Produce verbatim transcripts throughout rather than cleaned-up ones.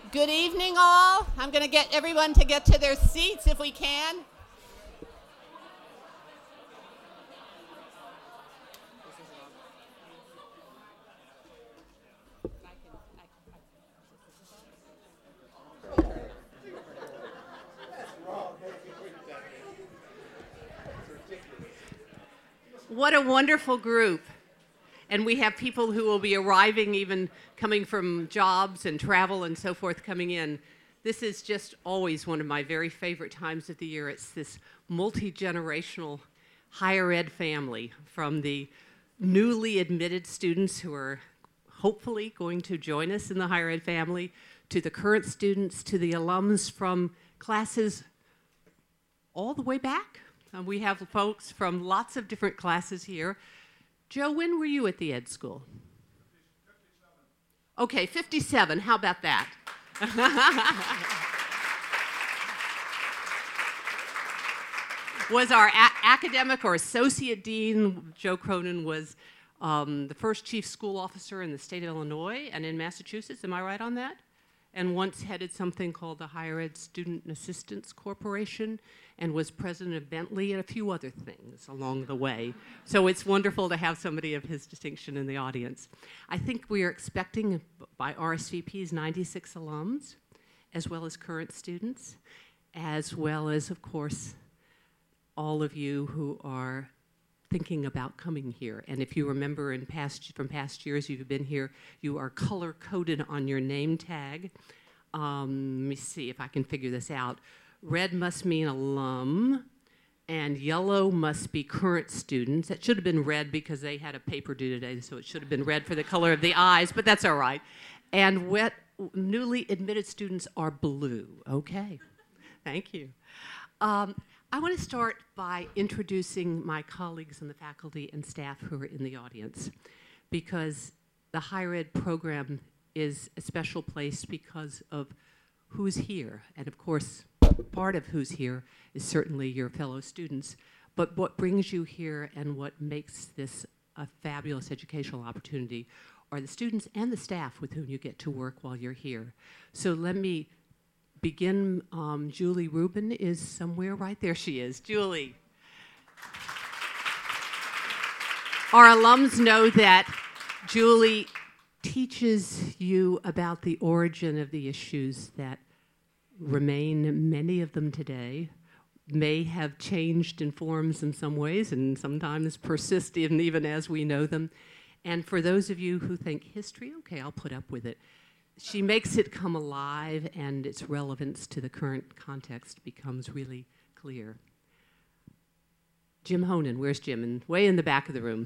Good evening, all. I'm going to get everyone to get to their seats if we can. What a wonderful group. And we have people who will be arriving, even coming from jobs and travel and so forth, coming in. This is just always one of my very favorite times of the year. It's this multi-generational higher ed family, from the newly admitted students who are hopefully going to join us in the higher ed family, to the current students, to the alums from classes all the way back. Uh, we have folks from lots of different classes here. Joe, when were you at the ed school? fifty-seven. Okay, fifty-seven. How about that? Was our a- academic or associate dean. Joe Cronin was um, the first chief school officer in the state of Illinois and in Massachusetts. Am I right on that? And once headed something called the Higher Ed Student Assistance Corporation, and was president of Bentley and a few other things along the way. So it's wonderful to have somebody of his distinction in the audience. I think we are expecting, by R S V Ps, ninety-six alums, as well as current students, as well as, of course, all of you who are thinking about coming here. And if you remember in past, from past years you've been here, you are color-coded on your name tag. Um, let me see if I can figure this out. Red must mean alum, and yellow must be current students. It should have been red because they had a paper due today, so it should have been red for the color of the eyes, but that's all right. And wet, newly admitted students are blue. Okay, thank you. Um, I want to start by introducing my colleagues on the faculty and staff who are in the audience, because the higher ed program is a special place because of who's here. And of course, part of who's here is certainly your fellow students, but what brings you here and what makes this a fabulous educational opportunity are the students and the staff with whom you get to work while you're here. So let me begin. Um, Julie Rubin is somewhere right there. She is. Julie. Our alums know that Julie teaches you about the origin of the issues that remain, many of them today, may have changed in forms in some ways and sometimes persist even, even as we know them. And for those of you who think history, okay, I'll put up with it. She makes it come alive, and its relevance to the current context becomes really clear. Jim Honan, where's Jim? And way in the back of the room.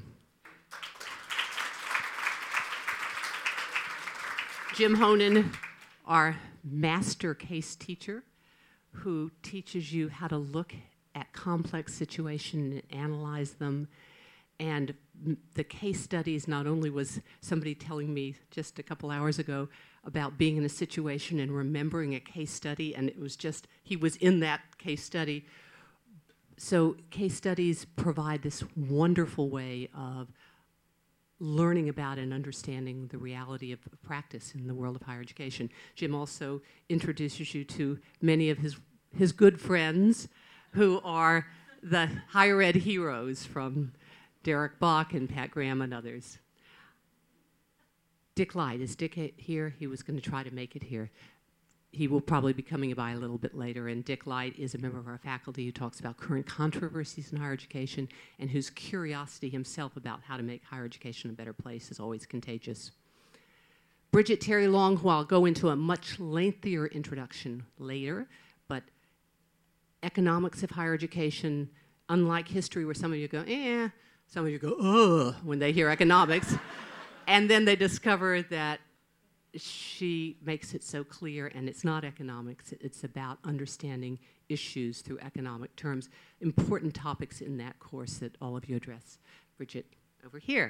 Jim Honan, our master case teacher, who teaches you how to look at complex situations and analyze them. And the case studies, not only was somebody telling me just a couple hours ago about being in a situation and remembering a case study, and it was just, he was in that case study. So case studies provide this wonderful way of learning about and understanding the reality of practice in the world of higher education. Jim also introduces you to many of his, his good friends who are the higher ed heroes, from Derek Bach and Pat Graham and others. Dick Light, is Dick here? He was going to try to make it here. He will probably be coming by a little bit later, and Dick Light is a member of our faculty who talks about current controversies in higher education and whose curiosity himself about how to make higher education a better place is always contagious. Bridget Terry Long, who I'll go into a much lengthier introduction later, but economics of higher education, unlike history where some of you go, eh, some of you go, ugh, when they hear economics. And then they discover that she makes it so clear, and it's not economics, it's about understanding issues through economic terms, important topics in that course that all of you address. Bridget, over here.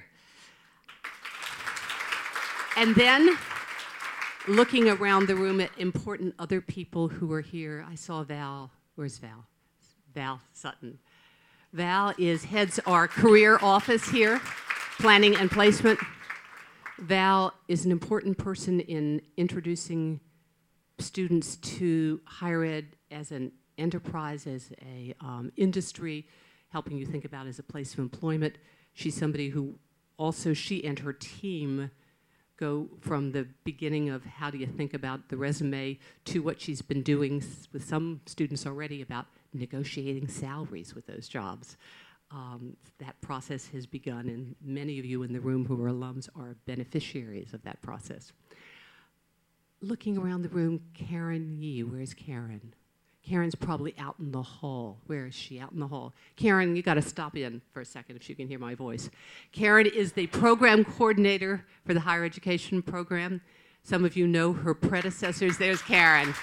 And then, looking around the room at important other people who are here, I saw Val. Where's Val? Val Sutton. Val is heads our career office here, planning and placement. Val is an important person in introducing students to higher ed as an enterprise, as a um, industry, helping you think about it as a place of employment. She's somebody who also, she and her team go from the beginning of how do you think about the resume to what she's been doing with some students already about negotiating salaries with those jobs. Um, that process has begun, and many of you in the room who are alums are beneficiaries of that process. Looking around the room, Karen Yee, where's Karen? Karen's probably out in the hall. Where is she? Out in the hall. Karen, you got to stop in for a second if you can hear my voice. Karen is the program coordinator for the higher education program. Some of you know her predecessors. There's Karen.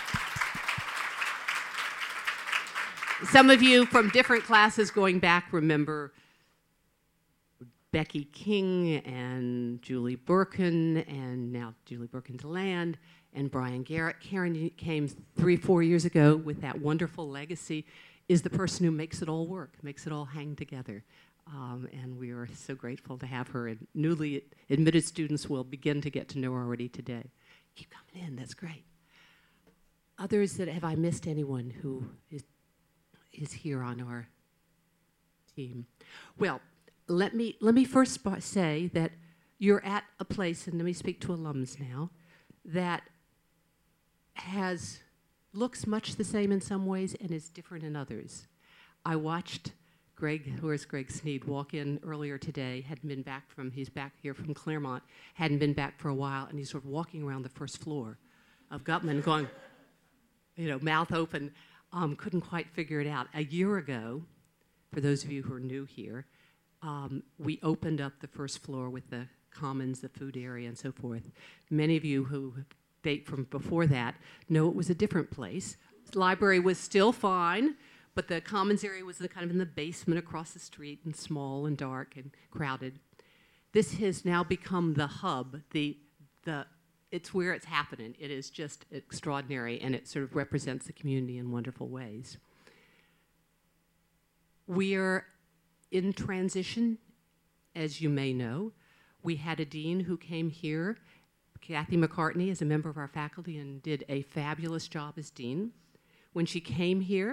Some of you from different classes going back remember Becky King and Julie Birkin, and now Julie Birkin DeLand, and Brian Garrett. Karen came three, four years ago with that wonderful legacy, is the person who makes it all work, makes it all hang together. Um, and we are so grateful to have her. And newly admitted students will begin to get to know her already today. Keep coming in, that's great. Others that, have I missed anyone who is, is here on our team? Well, let me, let me first say that you're at a place, and let me speak to alums now, that has looks much the same in some ways and is different in others. I watched Greg, where's Greg Sneed, walk in earlier today, hadn't been back from, he's back here from Claremont, hadn't been back for a while, and he's sort of walking around the first floor of Gutman going, you know, mouth open, um, couldn't quite figure it out. A year ago, for those of you who are new here, um, we opened up the first floor with the commons, the food area, and so forth. Many of you who date from before that know it was a different place. The library was still fine, but the commons area was the, kind of in the basement across the street and small and dark and crowded. This has now become the hub, the, the, it's where it's happening. It is just extraordinary, and it sort of represents the community in wonderful ways. We are in transition, as you may know. We had a dean who came here, Kathy McCartney, as a member of our faculty, and did a fabulous job as dean. When she came here,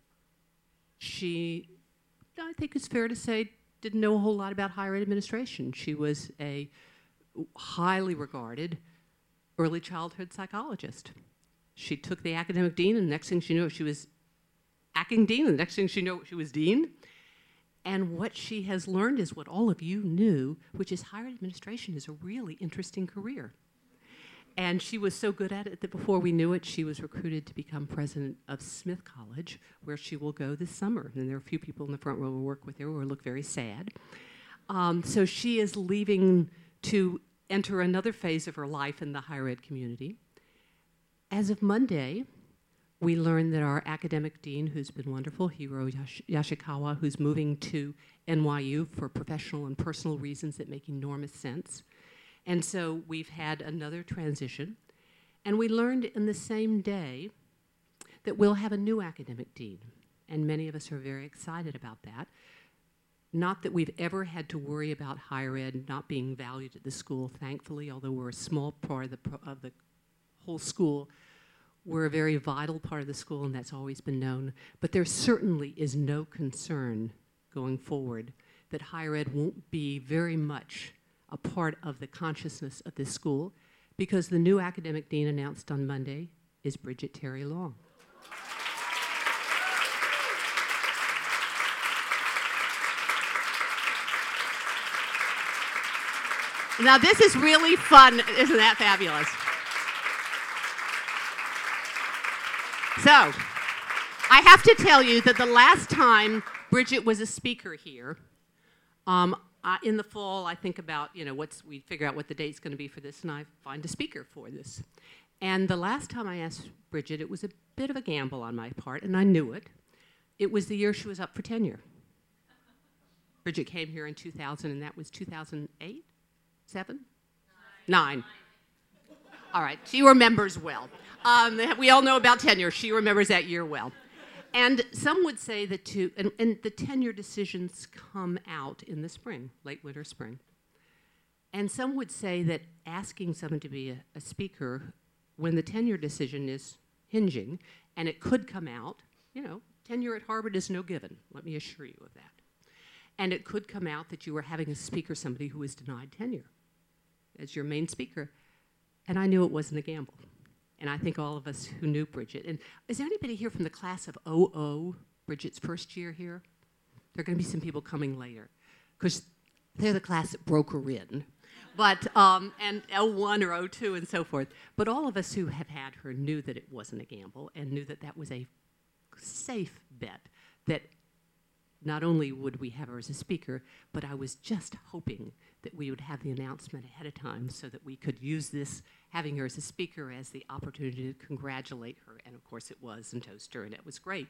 she, I think it's fair to say, didn't know a whole lot about higher ed administration. She was a highly regarded early childhood psychologist. She took the academic dean, and the next thing she knew, she was acting dean, and the next thing she knew, she was dean. And what she has learned is what all of you knew, which is higher administration is a really interesting career. And she was so good at it that before we knew it, she was recruited to become president of Smith College, where she will go this summer. And there are a few people in the front row who work with her who look very sad. Um, so she is leaving to enter another phase of her life in the higher ed community. As of Monday, we learned that our academic dean, who's been wonderful, Hiro Yash- Yashikawa, who's moving to N Y U for professional and personal reasons that make enormous sense. And so we've had another transition. And we learned in the same day that we'll have a new academic dean. And many of us are very excited about that. Not that we've ever had to worry about higher ed not being valued at the school, thankfully, although we're a small part of the, pro- of the whole school. We're a very vital part of the school, and that's always been known. But there certainly is no concern going forward that higher ed won't be very much a part of the consciousness of this school, because the new academic dean announced on Monday is Bridget Terry Long. Now this is really fun, isn't that fabulous? So, I have to tell you that the last time Bridget was a speaker here, um, uh, in the fall, I think about, you know, what's, we figure out what the date's going to be for this, and I find a speaker for this. And the last time I asked Bridget, it was a bit of a gamble on my part, and I knew it. It was the year she was up for tenure. Bridget came here in two thousand, and that was two thousand eight? Seven? Nine. Nine. All right, she remembers well. Um, we all know about tenure. She remembers that year well. And some would say that to, and, and the tenure decisions come out in the spring, late winter, spring. And some would say that asking someone to be a, a speaker when the tenure decision is hinging, and it could come out, you know, tenure at Harvard is no given, let me assure you of that. And it could come out that you were having a speaker, somebody who was denied tenure as your main speaker. And I knew it wasn't a gamble. And I think all of us who knew Bridget, and is there anybody here from the class of oh oh, Bridget's first year here? There are going to be some people coming later, because they're the class that broke her in. But, um, and oh one or oh two and so forth. But all of us who have had her knew that it wasn't a gamble and knew that that was a safe bet, that not only would we have her as a speaker, but I was just hoping that we would have the announcement ahead of time so that we could use this, having her as a speaker, as the opportunity to congratulate her. And of course it was, and toast her, and it was great.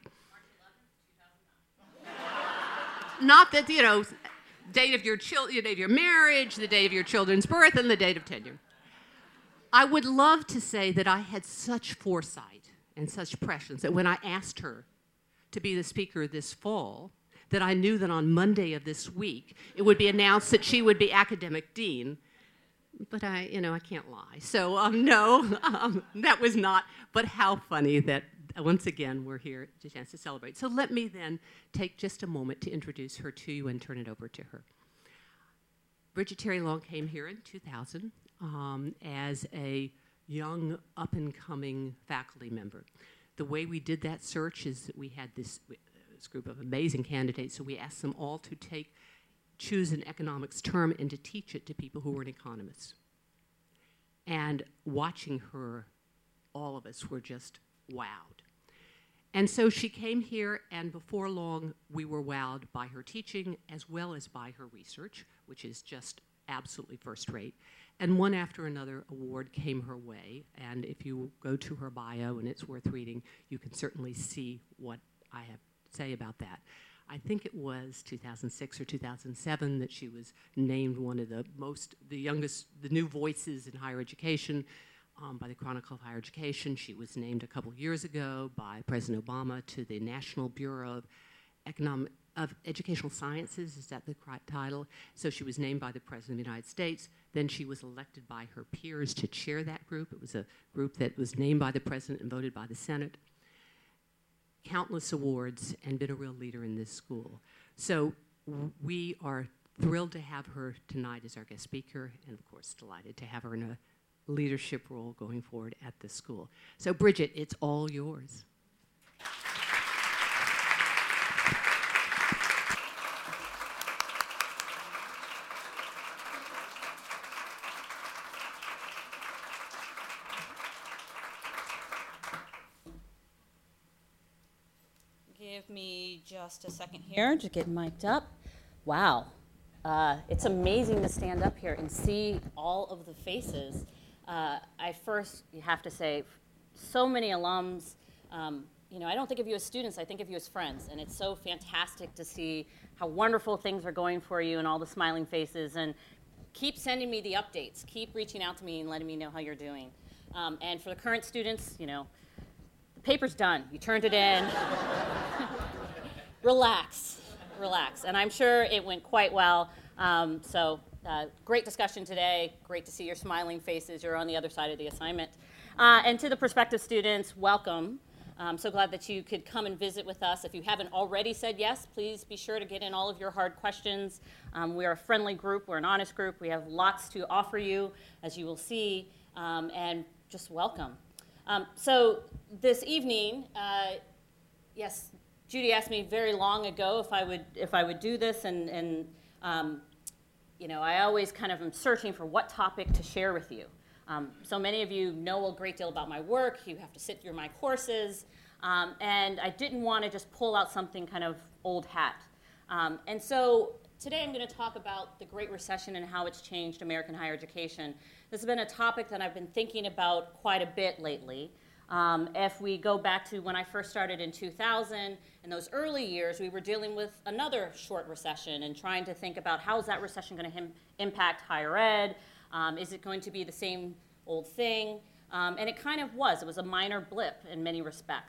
Not that, you know, date of your chil- date of your marriage, the date of your children's birth, and the date of tenure. I would love to say that I had such foresight and such prescience that when I asked her to be the speaker this fall, that I knew that on Monday of this week, it would be announced that she would be academic dean. But I, you know, I can't lie. So um, no, um, that was not, but how funny that once again we're here, a chance to celebrate. So let me then take just a moment to introduce her to you and turn it over to her. Bridget Terry Long came here in two thousand um, as a young, up-and-coming faculty member. The way we did that search is that we had this, this group of amazing candidates, so we asked them all to take, choose an economics term and to teach it to people who weren't economists. And watching her, all of us were just wowed. And so she came here, and before long, we were wowed by her teaching as well as by her research, which is just absolutely first rate. And one after another award came her way. And if you go to her bio, and it's worth reading, you can certainly see what I have to say about that. I think it was two thousand six or two thousand seven that she was named one of the most, the youngest, the new voices in higher education. Um, by the Chronicle of Higher Education. She was named a couple years ago by President Obama to the National Bureau of Economic of Educational Sciences. Is that the correct title? So she was named by the President of the United States. Then she was elected by her peers to chair that group. It was a group that was named by the President and voted by the Senate. Countless awards, and been a real leader in this school. So we are thrilled to have her tonight as our guest speaker, and of course delighted to have her in a leadership role going forward at the school. So Bridget, it's all yours. Give me just a second here to get mic'd up. Wow. Uh, it's amazing to stand up here and see all of the faces. Uh, I first have to say, so many alums, um, you know, I don't think of you as students, I think of you as friends, and it's so fantastic to see how wonderful things are going for you and all the smiling faces, and keep sending me the updates, keep reaching out to me and letting me know how you're doing. Um, and for the current students, you know, the paper's done, you turned it in. Relax, relax, and I'm sure it went quite well, um, so. Uh, great discussion today. Great to see your smiling faces. You're on the other side of the assignment. Uh, and to the prospective students, welcome. I'm so glad that you could come and visit with us. If you haven't already said yes, please be sure to get in all of your hard questions. Um, we're a friendly group. We're an honest group. We have lots to offer you, as you will see, um, and just welcome. Um, so this evening, uh, yes, Judy asked me very long ago if I would if I would do this, and, and um, you know, I always kind of am searching for what topic to share with you. Um, so many of you know a great deal about my work. You have to sit through my courses. Um, and I didn't want to just pull out something kind of old hat. Um, and so today I'm going to talk about the Great Recession and how it's changed American higher education. This has been a topic that I've been thinking about quite a bit lately. Um, if we go back to when I first started in two thousand, in those early years, we were dealing with another short recession and trying to think about how is that recession going to him- impact higher ed? Um, is it going to be the same old thing? Um, and it kind of was. It was a minor blip in many respects.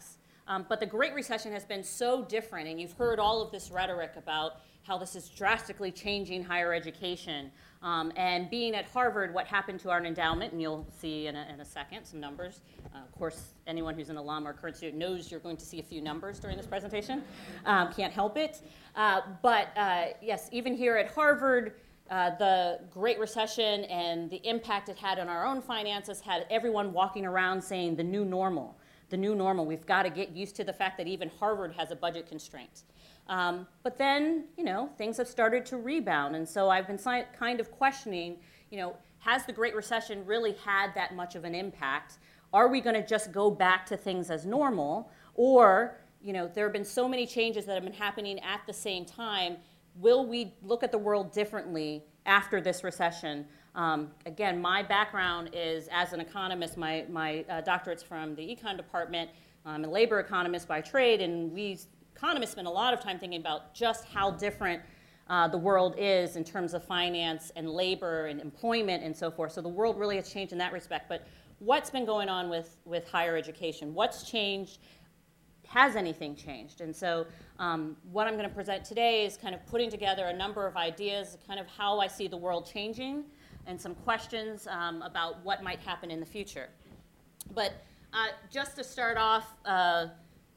Um, but the Great Recession has been so different, and you've heard all of this rhetoric about how this is drastically changing higher education. Um, and being at Harvard, what happened to our endowment, and you'll see in a, in a second some numbers. Uh, of course, anyone who's an alum or current student knows you're going to see a few numbers during this presentation. Um, can't help it. Uh, but uh, yes, even here at Harvard, uh, the Great Recession and the impact it had on our own finances had everyone walking around saying the new normal. The new normal. We've got to get used to the fact that even Harvard has a budget constraint. Um, but then, you know, things have started to rebound. And so I've been si- kind of questioning, you know, has the Great Recession really had that much of an impact? Are we going to just go back to things as normal? Or, you know, there have been so many changes that have been happening at the same time. Will we look at the world differently after this recession? Um, again, my background is as an economist. My, my uh, doctorate's from the econ department. I'm a labor economist by trade, and we economists spend a lot of time thinking about just how different uh, the world is in terms of finance and labor and employment and so forth. So the world really has changed in that respect. But what's been going on with, with higher education? What's changed? Has anything changed? And so um, what I'm going to present today is kind of putting together a number of ideas, kind of how I see the world changing, and some questions um, about what might happen in the future. But uh, just to start off, uh,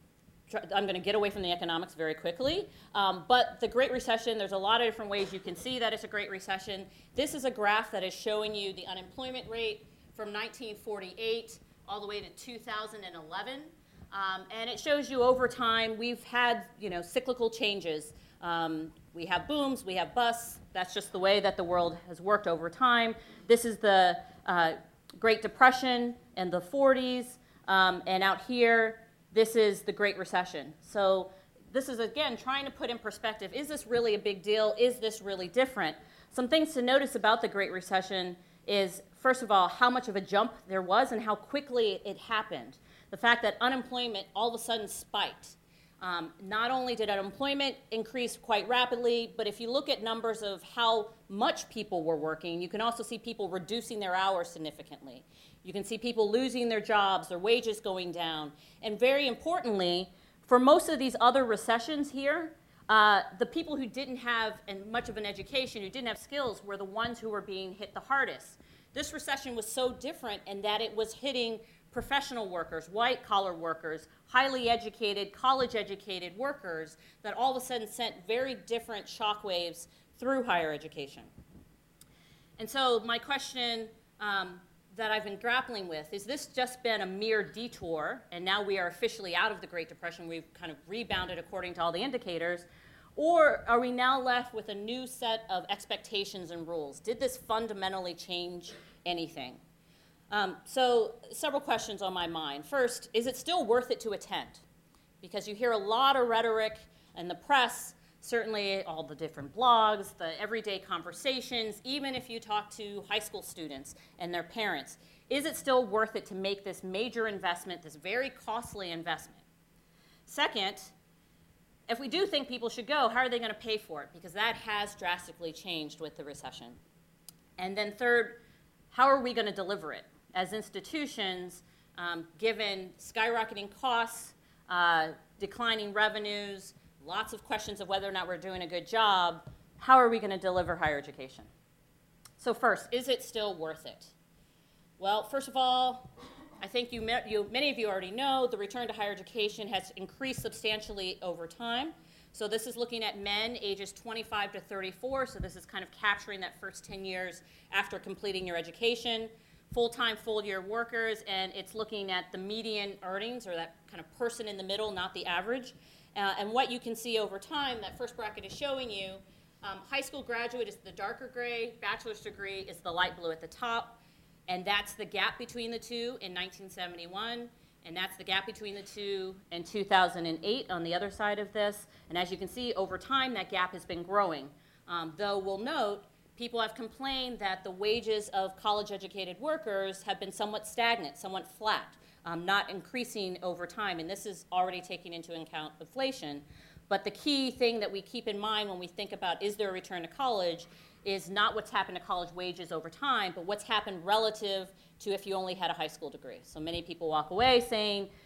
I'm going to get away from the economics very quickly. Um, but the Great Recession, there's a lot of different ways you can see that it's a Great Recession. This is a graph that is showing you the unemployment rate from nineteen forty-eight all the way to two thousand eleven. Um, and it shows you over time we've had, you know, cyclical changes. Um, we have booms, we have busts. That's just the way that the world has worked over time. This is the uh, Great Depression in the forties, um, and out here, this is the Great Recession. So this is, again, trying to put in perspective, is this really a big deal? Is this really different? Some things to notice about the Great Recession is, first of all, how much of a jump there was and how quickly it happened. The fact that unemployment all of a sudden spiked. Um, not only did unemployment increase quite rapidly, but if you look at numbers of how much people were working, you can also see people reducing their hours significantly. You can see people losing their jobs, their wages going down. And very importantly, for most of these other recessions here, uh, the people who didn't have an, much of an education, who didn't have skills, were the ones who were being hit the hardest. This recession was so different in that it was hitting professional workers, white-collar workers, highly educated, college-educated workers that all of a sudden sent very different shockwaves through higher education. And so my question um, that I've been grappling with, is this just been a mere detour, and now we are officially out of the Great Depression, we've kind of rebounded according to all the indicators, or are we now left with a new set of expectations and rules? Did this fundamentally change anything? Um, so several questions on my mind. First, is it still worth it to attend? Because you hear a lot of rhetoric in the press, certainly all the different blogs, the everyday conversations, even if you talk to high school students and their parents. Is it still worth it to make this major investment, this very costly investment? Second, if we do think people should go, how are they going to pay for it? Because that has drastically changed with the recession. And then third, how are we going to deliver it? As institutions, um, given skyrocketing costs, uh, declining revenues, lots of questions of whether or not we're doing a good job, how are we going to deliver higher education? So first, is it still worth it? Well, first of all, I think you, you, many of you already know the return to higher education has increased substantially over time. So this is looking at men ages twenty-five to thirty-four, so this is kind of capturing that first ten years after completing your education. Full-time, full-year workers, and it's looking at the median earnings, or that kind of person in the middle, not the average. Uh, and what you can see over time, that first bracket is showing you, um, high school graduate is the darker gray, bachelor's degree is the light blue at the top, and that's the gap between the two in nineteen seventy-one, and that's the gap between the two in two thousand eight on the other side of this. And as you can see, over time, that gap has been growing. Um, though we'll note, people have complained that the wages of college-educated workers have been somewhat stagnant, somewhat flat, um, not increasing over time, and this is already taking into account inflation. But the key thing that we keep in mind when we think about is there a return to college is not what's happened to college wages over time, but what's happened relative to if you only had a high school degree. So many people walk away saying,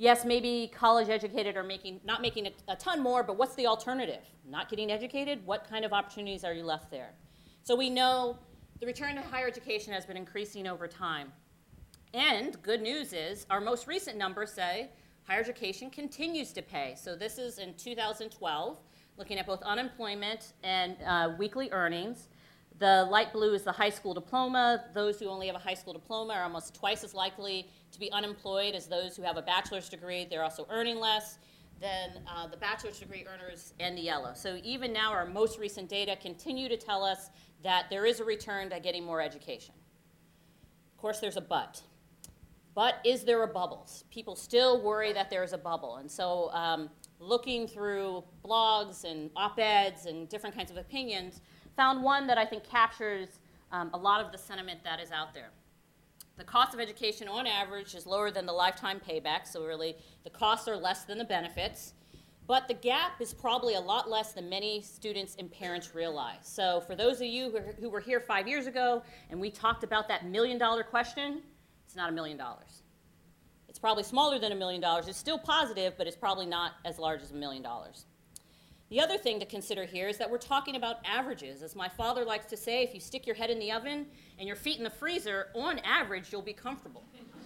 yes, maybe college educated are making, not making a, a ton more, but what's the alternative? Not getting educated? What kind of opportunities are you left there? So we know the return to higher education has been increasing over time. And good news is our most recent numbers say higher education continues to pay. So this is in two thousand twelve, looking at both unemployment and uh, weekly earnings. The light blue is the high school diploma. Those who only have a high school diploma are almost twice as likely to be unemployed as those who have a bachelor's degree. They're also earning less than uh, the bachelor's degree earners in the yellow. So even now, our most recent data continue to tell us that there is a return to getting more education. Of course, there's a but. But is there a bubble? People still worry that there is a bubble. And so um, looking through blogs and op-eds and different kinds of opinions, found one that I think captures um, a lot of the sentiment that is out there. The cost of education on average is lower than the lifetime payback, so really the costs are less than the benefits, but the gap is probably a lot less than many students and parents realize. So for those of you who were here five years ago and we talked about that million dollar question, it's not a million dollars. It's probably smaller than a million dollars. It's still positive, but it's probably not as large as a million dollars. The other thing to consider here is that we're talking about averages. As my father likes to say, if you stick your head in the oven and your feet in the freezer, on average, you'll be comfortable.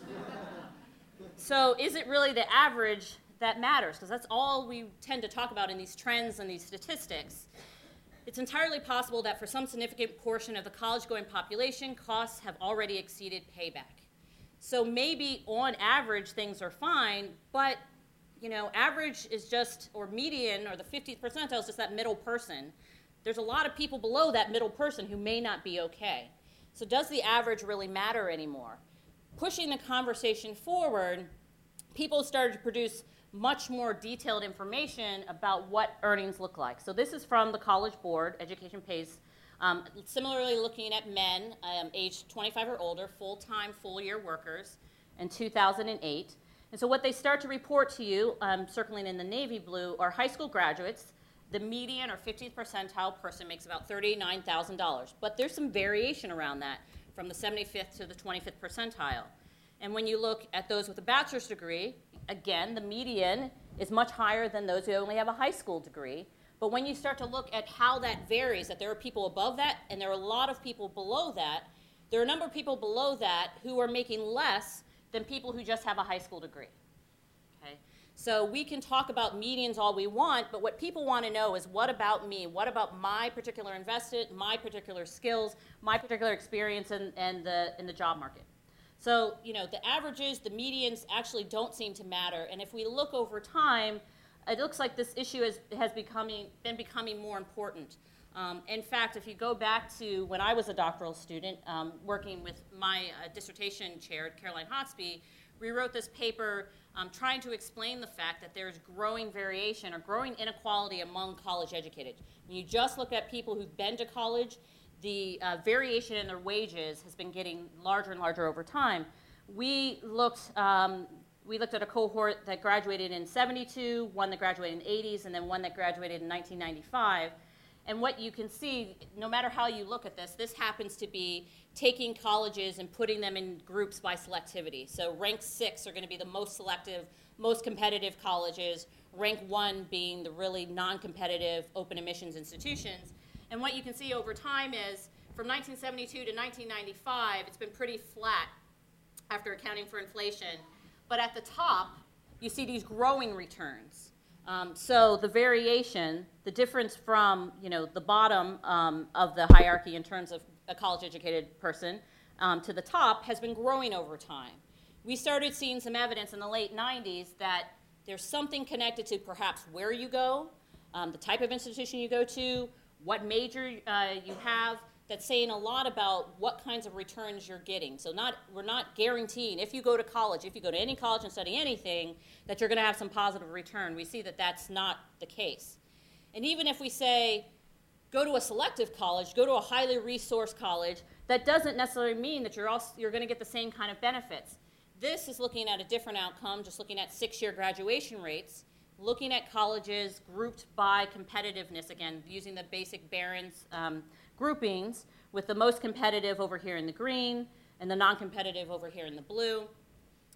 So is it really the average that matters? Because that's all we tend to talk about in these trends and these statistics. It's entirely possible that for some significant portion of the college-going population, costs have already exceeded payback. So maybe on average, things are fine, but you know, average is just, or median, or the fiftieth percentile is just that middle person. There's a lot of people below that middle person who may not be okay. So does the average really matter anymore? Pushing the conversation forward, people started to produce much more detailed information about what earnings look like. So this is from the College Board, Education Pays. Um, similarly looking at men um, aged twenty-five or older, full-time, full-year workers in two thousand eight. And so what they start to report to you, um, circling in the navy blue, are high school graduates. The median or fiftieth percentile person makes about thirty-nine thousand dollars. But there's some variation around that from the seventy-fifth to the twenty-fifth percentile. And when you look at those with a bachelor's degree, again, the median is much higher than those who only have a high school degree. But when you start to look at how that varies, that there are people above that and there are a lot of people below that, there are a number of people below that who are making less than people who just have a high school degree. Okay? So we can talk about medians all we want, but what people want to know is, what about me? What about my particular investment, my particular skills, my particular experience in, in, the, in the job market? So, you know, the averages, the medians actually don't seem to matter. And if we look over time, it looks like this issue has, has becoming, been becoming more important. Um, in fact, if you go back to when I was a doctoral student, um, working with my uh, dissertation chair, Caroline Hotsby, we wrote this paper um, trying to explain the fact that there's growing variation or growing inequality among college educated. When you just look at people who've been to college, the uh, variation in their wages has been getting larger and larger over time. We looked, um, we looked at a cohort that graduated in seventy-two, one that graduated in the eighties, and then one that graduated in nineteen ninety-five. And what you can see, no matter how you look at this, this happens to be taking colleges and putting them in groups by selectivity. So rank six are going to be the most selective, most competitive colleges, rank one being the really non-competitive open admissions institutions. And what you can see over time is from nineteen seventy-two to nineteen ninety-five, it's been pretty flat after accounting for inflation. But at the top, you see these growing returns. Um, so the variation, the difference from, you know, the bottom um, of the hierarchy in terms of a college-educated person um, to the top has been growing over time. We started seeing some evidence in the late nineties that there's something connected to perhaps where you go, um, the type of institution you go to, what major uh, you have, that's saying a lot about what kinds of returns you're getting. So not, we're not guaranteeing if you go to college, if you go to any college and study anything, that you're going to have some positive return. We see that that's not the case. And even if we say, go to a selective college, go to a highly resourced college, that doesn't necessarily mean that you're, also, you're going to get the same kind of benefits. This is looking at a different outcome, just looking at six-year graduation rates, looking at colleges grouped by competitiveness, again, using the basic Barron's um, groupings, with the most competitive over here in the green and the non-competitive over here in the blue.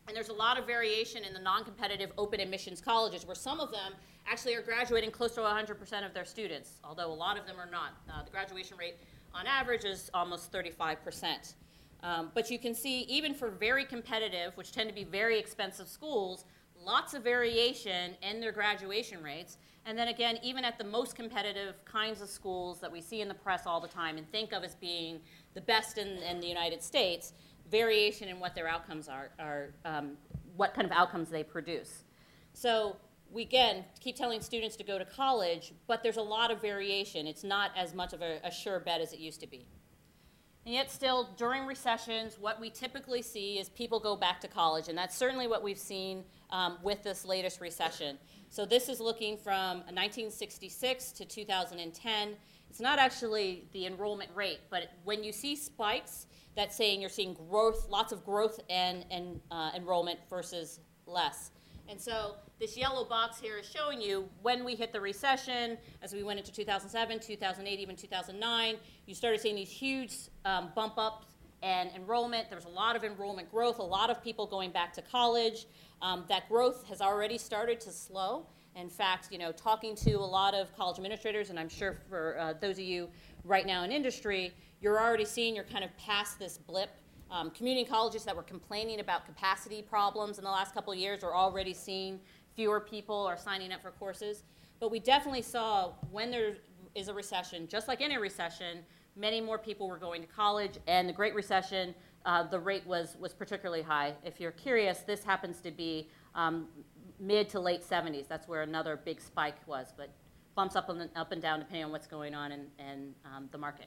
And there's a lot of variation in the non-competitive open admissions colleges, where some of them actually are graduating close to one hundred percent of their students, although a lot of them are not. Uh, the graduation rate on average is almost thirty-five percent. Um, but you can see, even for very competitive, which tend to be very expensive schools, lots of variation in their graduation rates. And then again, even at the most competitive kinds of schools that we see in the press all the time and think of as being the best in, in the United States, variation in what their outcomes are, are um, what kind of outcomes they produce. So we, again, keep telling students to go to college, but there's a lot of variation. It's not as much of a, a sure bet as it used to be. And yet still, during recessions, what we typically see is people go back to college, and that's certainly what we've seen um, with this latest recession. So this is looking from nineteen sixty-six to two thousand ten. It's not actually the enrollment rate, but when you see spikes, that's saying you're seeing growth, lots of growth and, and uh, enrollment versus less. And so this yellow box here is showing you when we hit the recession, as we went into two thousand seven, two thousand eight, even two thousand nine, you started seeing these huge um, bump ups and enrollment. There was a lot of enrollment growth, a lot of people going back to college. Um, that growth has already started to slow. In fact, you know, talking to a lot of college administrators, and I'm sure for uh, those of you right now in industry, you're already seeing you're kind of past this blip. Um, community colleges that were complaining about capacity problems in the last couple of years are already seeing fewer people are signing up for courses. But we definitely saw when there is a recession, just like any recession, many more people were going to college, and the Great Recession, uh, the rate was, was particularly high. If you're curious, this happens to be um, mid to late seventies. That's where another big spike was, but bumps up and, up and down depending on what's going on in, in um, the market.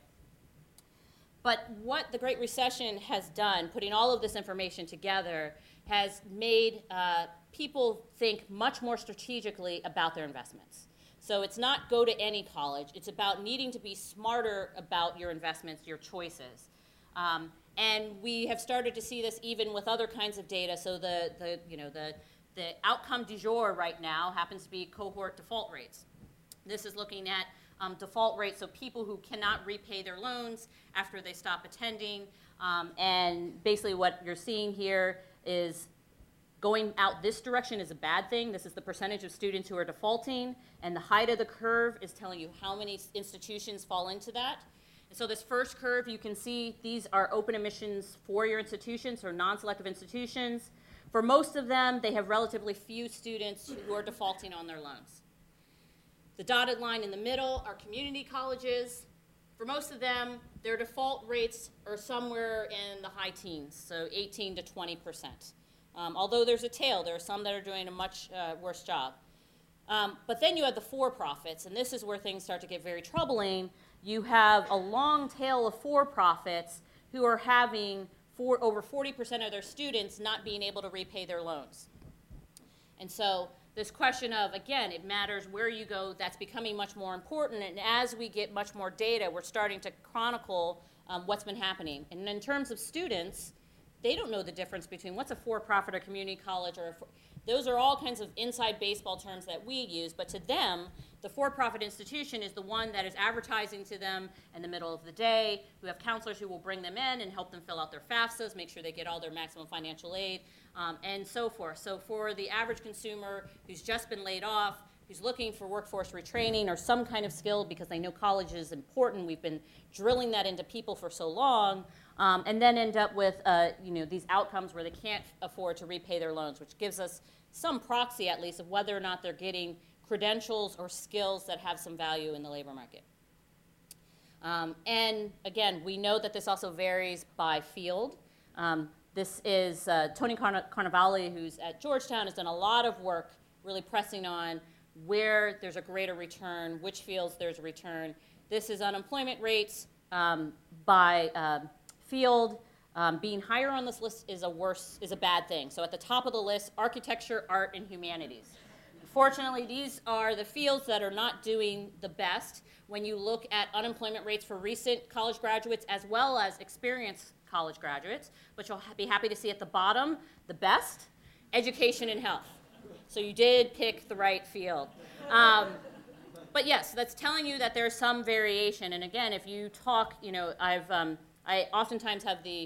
But what the Great Recession has done, putting all of this information together, has made uh, people think much more strategically about their investments. So it's not go to any college. It's about needing to be smarter about your investments, your choices. Um, and we have started to see this even with other kinds of data. So the, the, you know, the, the outcome du jour right now happens to be cohort default rates. This is looking at Um, default rates, so people who cannot repay their loans after they stop attending. Um, and basically what you're seeing here is going out this direction is a bad thing. This is the percentage of students who are defaulting, and the height of the curve is telling you how many institutions fall into that. And so this first curve, you can see these are open admissions four-year institutions or non-selective institutions. For most of them, they have relatively few students who are defaulting on their loans. The dotted line in the middle are community colleges. For most of them, their default rates are somewhere in the high teens, so eighteen to twenty percent. Um, although there's a tail, there are some that are doing a much uh, worse job. Um, but then you have the for-profits, and this is where things start to get very troubling. You have a long tail of for-profits who are having for, over forty percent of their students not being able to repay their loans. And so this question of, again, it matters where you go, that's becoming much more important. And as we get much more data, we're starting to chronicle um, what's been happening. And in terms of students, they don't know the difference between what's a for-profit or community college. or a for Those are all kinds of inside baseball terms that we use. But to them, the for-profit institution is the one that is advertising to them in the middle of the day, who have counselors who will bring them in and help them fill out their FAFSAs, make sure they get all their maximum financial aid, um, and so forth. So for the average consumer who's just been laid off, who's looking for workforce retraining or some kind of skill because they know college is important, we've been drilling that into people for so long, um, and then end up with uh, you know, these outcomes where they can't afford to repay their loans, which gives us some proxy at least of whether or not they're getting credentials or skills that have some value in the labor market. Um, and again, we know that this also varies by field. Um, this is uh, Tony Carn- Carnevale, who's at Georgetown, has done a lot of work really pressing on where there's a greater return, which fields there's a return. This is unemployment rates um, by uh, field. Um, being higher on this list is a worse, is a bad thing. So at the top of the list, architecture, art, and humanities. Fortunately, these are the fields that are not doing the best when you look at unemployment rates for recent college graduates as well as experienced college graduates, but you'll be happy to see at the bottom, the best, education and health. So you did pick the right field. Um, but yes, that's telling you that there's some variation. And again, if you talk, you know, I've, um, I oftentimes have the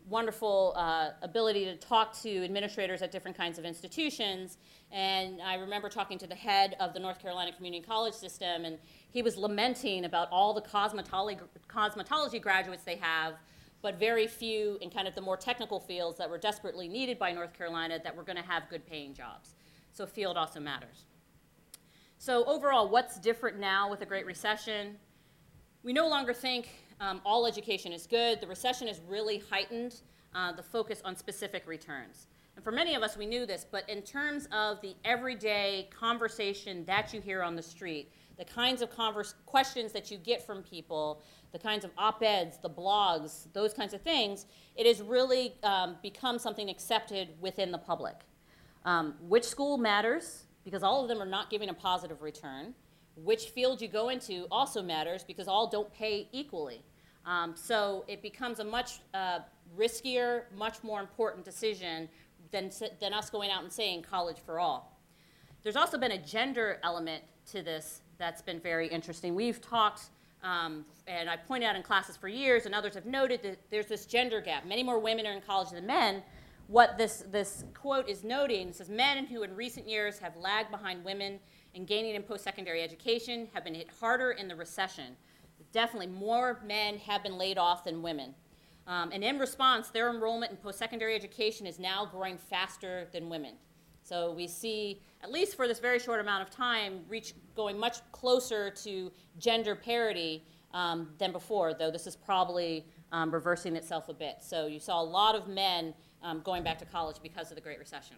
wonderful uh, ability to talk to administrators at different kinds of institutions. And I remember talking to the head of the North Carolina Community College system, and he was lamenting about all the cosmetology, cosmetology graduates they have, but very few in kind of the more technical fields that were desperately needed by North Carolina that were going to have good paying jobs. So field also matters. So overall, what's different now with the Great Recession? We no longer think um, all education is good. The recession has really heightened uh, the focus on specific returns. And for many of us, we knew this, but in terms of the everyday conversation that you hear on the street, the kinds of converse questions that you get from people, the kinds of op-eds, the blogs, those kinds of things, it has really um, become something accepted within the public. Um, which school matters, because all of them are not giving a positive return. Which field you go into also matters, because all don't pay equally. Um, so it becomes a much uh, riskier, much more important decision than, than us going out and saying college for all. There's also been a gender element to this that's been very interesting. We've talked, um, and I point out in classes for years, and others have noted that there's this gender gap. Many more women are in college than men. What this, this quote is noting, it says, men who in recent years have lagged behind women in gaining in post-secondary education have been hit harder in the recession. Definitely more men have been laid off than women. Um, and in response, their enrollment in post-secondary education is now growing faster than women. So we see, at least for this very short amount of time, reach going much closer to gender parity um, than before, though this is probably um, reversing itself a bit. So you saw a lot of men um, going back to college because of the Great Recession.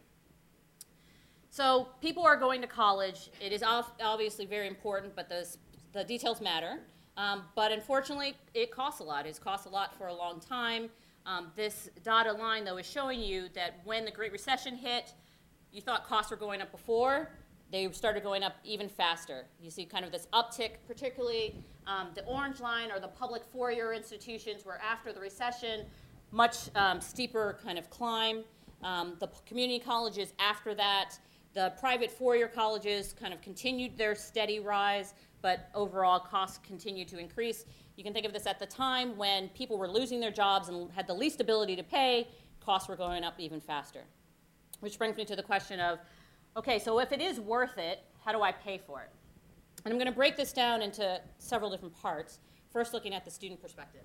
So people are going to college. It is obviously very important, but the, the details matter. Um, but unfortunately, it costs a lot. It's cost a lot for a long time. Um, this dotted line, though, is showing you that when the Great Recession hit, you thought costs were going up before. They started going up even faster. You see kind of this uptick, particularly um, the orange line are the public four-year institutions where after the recession, much um, steeper kind of climb. Um, the community colleges after that, the private four-year colleges kind of continued their steady rise, but overall costs continued to increase. You can think of this at the time when people were losing their jobs and had the least ability to pay, costs were going up even faster. Which brings me to the question of, okay, so if it is worth it, how do I pay for it? And I'm going to break this down into several different parts, first looking at the student perspective.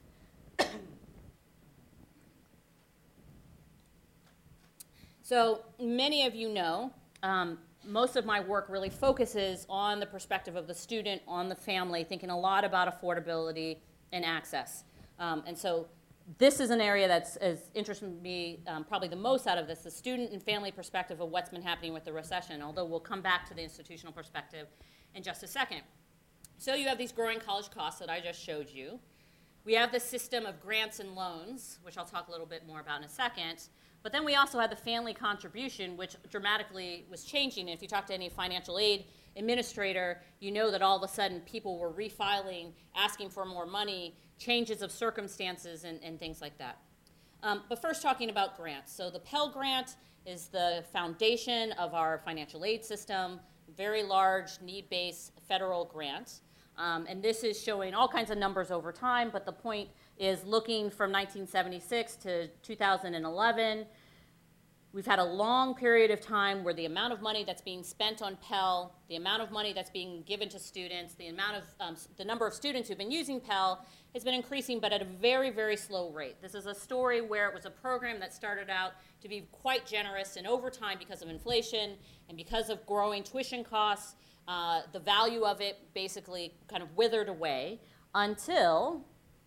So many of you know, um, most of my work really focuses on the perspective of the student, on the family, thinking a lot about affordability and access. Um, and so this is an area that's has interested me um, probably the most out of this, the student and family perspective of what's been happening with the recession, although we'll come back to the institutional perspective in just a second. So you have these growing college costs that I just showed you. We have the system of grants and loans, which I'll talk a little bit more about in a second. But then we also had the family contribution, which dramatically was changing. And if you talk to any financial aid administrator, you know that all of a sudden people were refiling, asking for more money, changes of circumstances, and, and things like that. Um, but first talking about grants. So the Pell Grant is the foundation of our financial aid system, very large, need-based federal grant. Um, and this is showing all kinds of numbers over time, but the point is looking from nineteen seventy-six to two thousand eleven, we've had a long period of time where the amount of money that's being spent on Pell, the amount of money that's being given to students, the amount of, um, the number of students who've been using Pell has been increasing, but at a very, very slow rate. This is a story where it was a program that started out to be quite generous, and over time, because of inflation and because of growing tuition costs, uh, the value of it basically kind of withered away until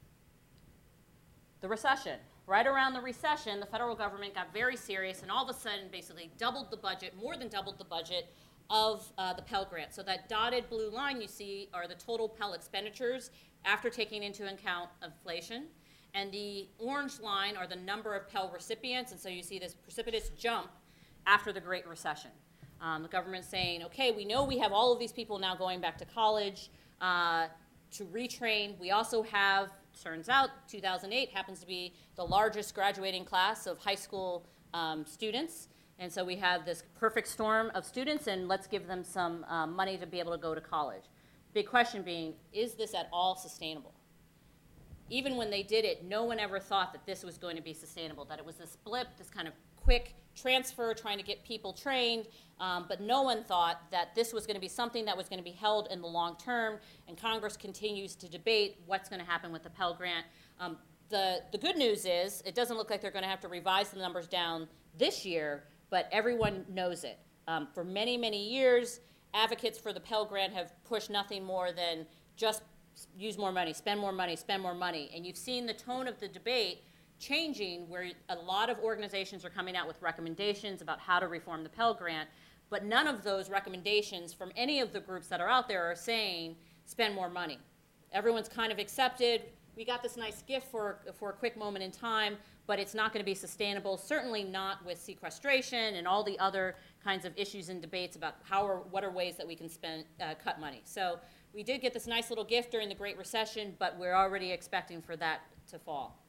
the recession. Right around the recession, the federal government got very serious and all of a sudden basically doubled the budget, more than doubled the budget of uh, the Pell Grant. So that dotted blue line you see are the total Pell expenditures after taking into account inflation. And the orange line are the number of Pell recipients, and so you see this precipitous jump after the Great Recession. Um, the government's saying, okay, we know we have all of these people now going back to college uh, to retrain. We also have, turns out, two thousand eight happens to be the largest graduating class of high school um, students. And so we have this perfect storm of students, and let's give them some um, money to be able to go to college. Big question being, is this at all sustainable? even when they did it, no one ever thought that this was going to be sustainable, that it was this blip, this kind of quick transfer, trying to get people trained, um, but no one thought that this was going to be something that was going to be held in the long term, and Congress continues to debate what's going to happen with the Pell Grant. Um, the, the good news is it doesn't look like they're going to have to revise the numbers down this year, but everyone knows it. Um, for many, many years, advocates for the Pell Grant have pushed nothing more than just use more money, spend more money, spend more money, and you've seen the tone of the debate changing, where a lot of organizations are coming out with recommendations about how to reform the Pell Grant, but none of those recommendations from any of the groups that are out there are saying spend more money. Everyone's kind of accepted, we got this nice gift for, for a quick moment in time, but it's not going to be sustainable, certainly not with sequestration and all the other kinds of issues and debates about how or what are ways that we can spend, uh, cut money. So we did get this nice little gift during the Great Recession, but we're already expecting for that to fall.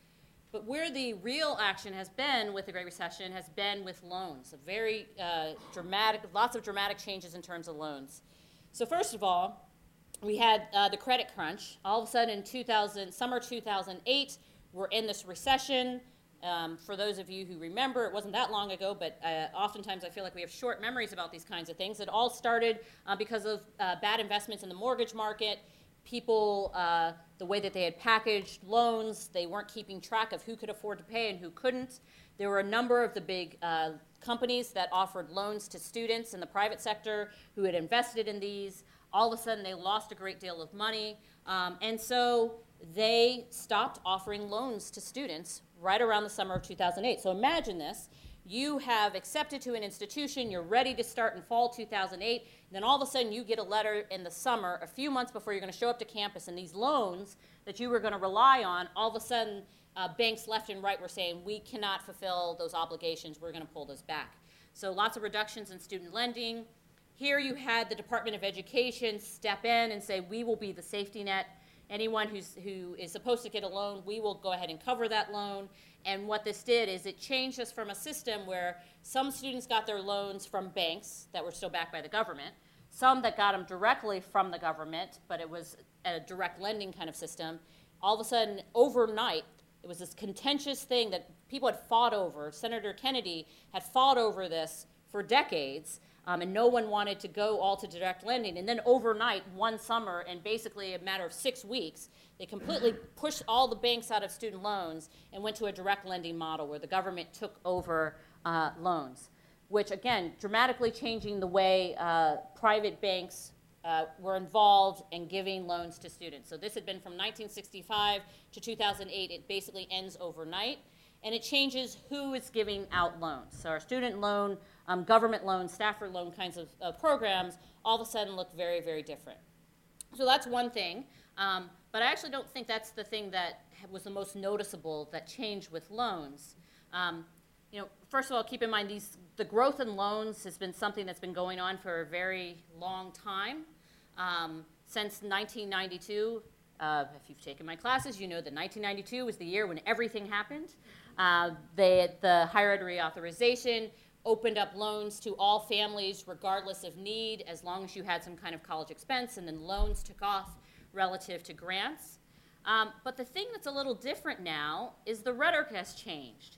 But where the real action has been with the Great Recession has been with loans. A very uh, dramatic, lots of dramatic changes in terms of loans. So first of all, we had uh, the credit crunch. All of a sudden in two thousand, summer two thousand eight, we're in this recession. Um, for those of you who remember, it wasn't that long ago, but uh, oftentimes I feel like we have short memories about these kinds of things. It all started uh, because of uh, bad investments in the mortgage market. People, uh, the way that they had packaged loans, they weren't keeping track of who could afford to pay and who couldn't. There were a number of the big uh, companies that offered loans to students in the private sector who had invested in these. All of a sudden, they lost a great deal of money, um, and so they stopped offering loans to students right around the summer of two thousand eight. So imagine this. You have accepted to an institution, you're ready to start in fall two thousand eight, and then all of a sudden you get a letter in the summer, a few months before you're going to show up to campus, and these loans that you were going to rely on, all of a sudden uh, banks left and right were saying, we cannot fulfill those obligations, we're going to pull those back. So lots of reductions in student lending. Here you had the Department of Education step in and say, we will be the safety net. Anyone who's, who is supposed to get a loan, we will go ahead and cover that loan. And what this did is it changed us from a system where some students got their loans from banks that were still backed by the government, some that got them directly from the government, but it was a direct lending kind of system. All of a sudden, overnight, it was this contentious thing that people had fought over. Senator Kennedy had fought over this for decades. Um, and no one wanted to go all to direct lending. And then overnight, one summer, and basically a matter of six weeks, they completely pushed all the banks out of student loans and went to a direct lending model where the government took over uh, loans, which, again, dramatically changing the way uh, private banks uh, were involved in giving loans to students. So this had been from nineteen sixty-five to two thousand eight. It basically ends overnight. And it changes who is giving out loans. So our student loan, um, government loan, Stafford loan kinds of uh, programs all of a sudden look very, very different. So that's one thing. Um, but I actually don't think that's the thing that was the most noticeable that changed with loans. Um, you know, first of all, keep in mind these, the growth in loans has been something that's been going on for a very long time. Um, since nineteen ninety-two, uh, if you've taken my classes, you know that nineteen ninety-two was the year when everything happened. Uh, they, the higher ed reauthorization opened up loans to all families regardless of need, as long as you had some kind of college expense, and then loans took off relative to grants. Um, but the thing that's a little different now is the rhetoric has changed.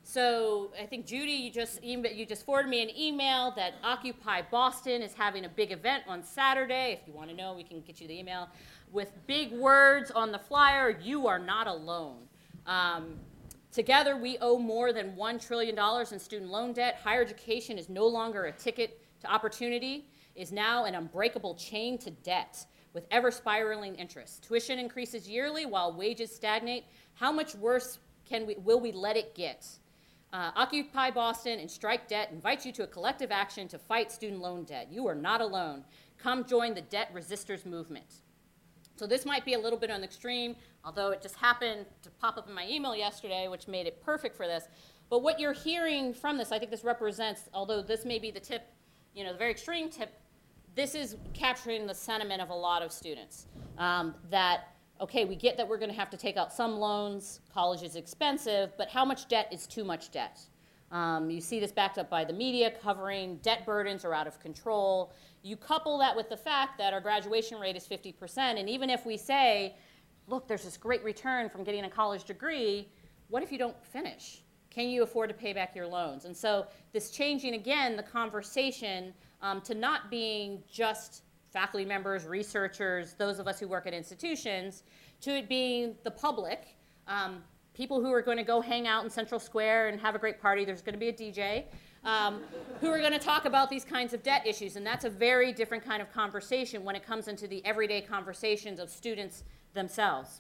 So I think, Judy, you just, email, you just forwarded me an email that Occupy Boston is having a big event on Saturday. If you want to know, we can get you the email. With big words on the flyer, you are not alone. Um, Together, we owe more than one trillion dollars in student loan debt. Higher education is no longer a ticket to opportunity, is now an unbreakable chain to debt with ever spiraling interest. Tuition increases yearly while wages stagnate. How much worse can we, will we let it get? Uh, Occupy Boston and Strike Debt invites you to a collective action to fight student loan debt. You are not alone. Come join the debt resistors movement. So this might be a little bit on the extreme, although it just happened to pop up in my email yesterday, which made it perfect for this. But what you're hearing from this, I think this represents, although this may be the tip, you know, the very extreme tip, this is capturing the sentiment of a lot of students. Um, that, okay, we get that we're going to have to take out some loans, college is expensive, but how much debt is too much debt? Um, you see this backed up by the media covering debt burdens are out of control. You couple that with the fact that our graduation rate is fifty percent, and even if we say look, there's this great return from getting a college degree. What if you don't finish? Can you afford to pay back your loans? And so this changing, again, the conversation um, to not being just faculty members, researchers, those of us who work at institutions, to it being the public, um, people who are going to go hang out in Central Square and have a great party. There's going to be a D J. Um, who are going to talk about these kinds of debt issues. And that's a very different kind of conversation when it comes into the everyday conversations of students themselves.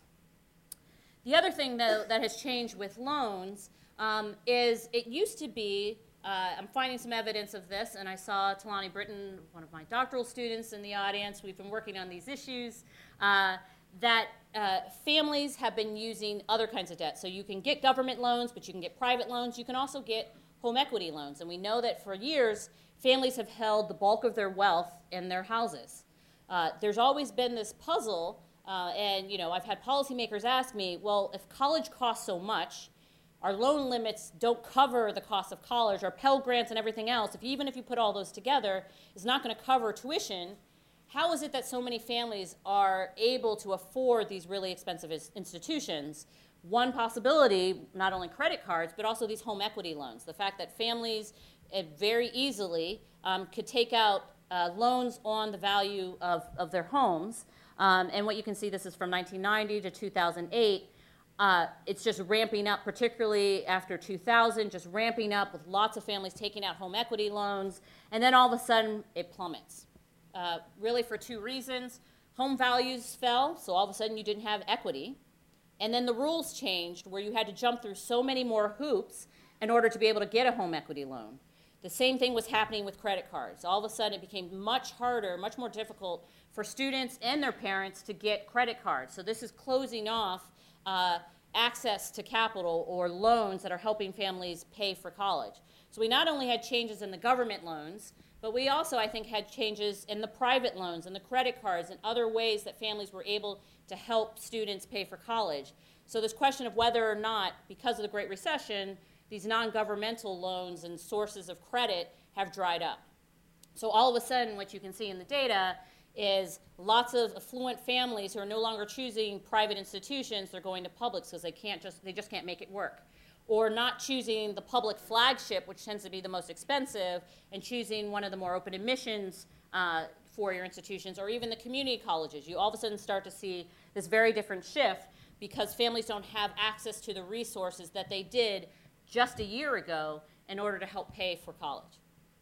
The other thing, though, that has changed with loans um, is it used to be, uh, I'm finding some evidence of this, and I saw Talani Britton, one of my doctoral students in the audience. We've been working on these issues, uh, that uh, families have been using other kinds of debt. So you can get government loans, but you can get private loans. You can also get home equity loans. And we know that for years, families have held the bulk of their wealth in their houses. Uh, there's always been this puzzle, uh, and you know, I've had policymakers ask me, well, if college costs so much, our loan limits don't cover the cost of college, our Pell Grants and everything else, if even if you put all those together, is not going to cover tuition, how is it that so many families are able to afford these really expensive institutions? One possibility, not only credit cards, but also these home equity loans. The fact that families uh, very easily um, could take out uh, loans on the value of, of their homes. Um, and what you can see, this is from nineteen ninety to two thousand eight. Uh, it's just ramping up, particularly after two thousand, just ramping up with lots of families taking out home equity loans. And then all of a sudden, it plummets. Uh, really for two reasons. Home values fell, so all of a sudden you didn't have equity. And then the rules changed where you had to jump through so many more hoops in order to be able to get a home equity loan. The same thing was happening with credit cards. All of a sudden it became much harder, much more difficult for students and their parents to get credit cards. So this is closing off uh, access to capital or loans that are helping families pay for college. So we not only had changes in the government loans, but we also, I think, had changes in the private loans and the credit cards and other ways that families were able to help students pay for college. So this question of whether or not, because of the Great Recession, these non-governmental loans and sources of credit have dried up. So all of a sudden, what you can see in the data is lots of affluent families who are no longer choosing private institutions, they're going to publics because they can't just, they just can't make it work. Or not choosing the public flagship, which tends to be the most expensive, and choosing one of the more open admissions uh, four-year institutions, or even the community colleges. You all of a sudden start to see this very different shift because families don't have access to the resources that they did just a year ago in order to help pay for college.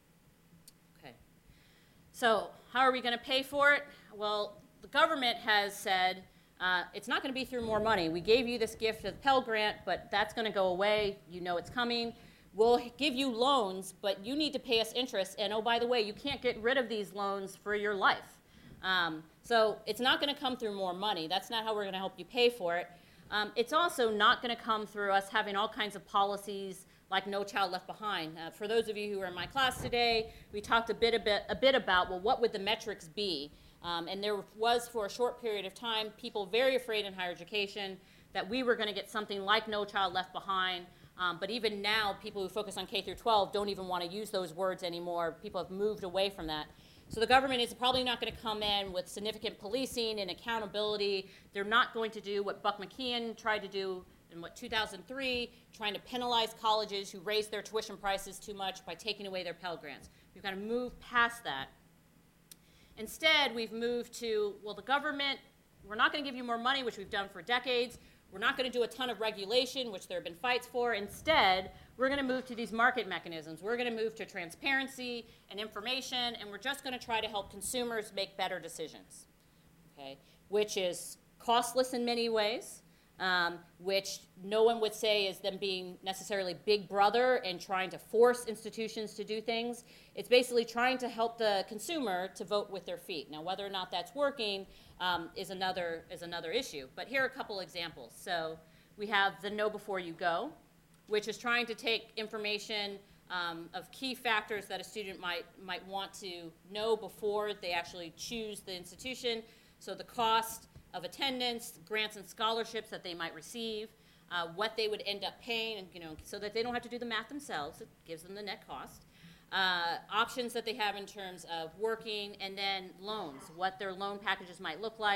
Okay. So how are we going to pay for it? Well, the government has said uh, it's not going to be through more money. We gave you this gift of Pell Grant, but that's going to go away. You know it's coming. We'll give you loans, but you need to pay us interest. And oh, by the way, you can't get rid of these loans for your life. Um, so it's not going to come through more money. That's not how we're going to help you pay for it. Um, it's also not going to come through us having all kinds of policies like No Child Left Behind. Uh, for those of you who are in my class today, we talked a bit, a bit, a bit about, well, what would the metrics be? Um, and there was, for a short period of time, people very afraid in higher education that we were going to get something like No Child Left Behind. Um, but even now, people who focus on K through twelve don't even want to use those words anymore. People have moved away from that. So the government is probably not going to come in with significant policing and accountability. They're not going to do what Buck McKeon tried to do in what two thousand three, trying to penalize colleges who raised their tuition prices too much by taking away their Pell Grants. We've got to move past that. Instead, we've moved to, well, the government, we're not going to give you more money, which we've done for decades. We're not going to do a ton of regulation, which there have been fights for. Instead, we're going to move to these market mechanisms. We're going to move to transparency and information, and we're just going to try to help consumers make better decisions, okay? Which is costless in many ways, um, which no one would say is them being necessarily big brother and trying to force institutions to do things. It's basically trying to help the consumer to vote with their feet. Now, whether or not that's working um, is another is another issue. But here are a couple examples. So we have the Know Before You Go, which is trying to take information um, of key factors that a student might might want to know before they actually choose the institution. So the cost of attendance, grants and scholarships that they might receive, uh, what they would end up paying, and, you know, so that they don't have to do the math themselves. It gives them the net cost. Uh, options that they have in terms of working, and then loans, what their loan packages might look like.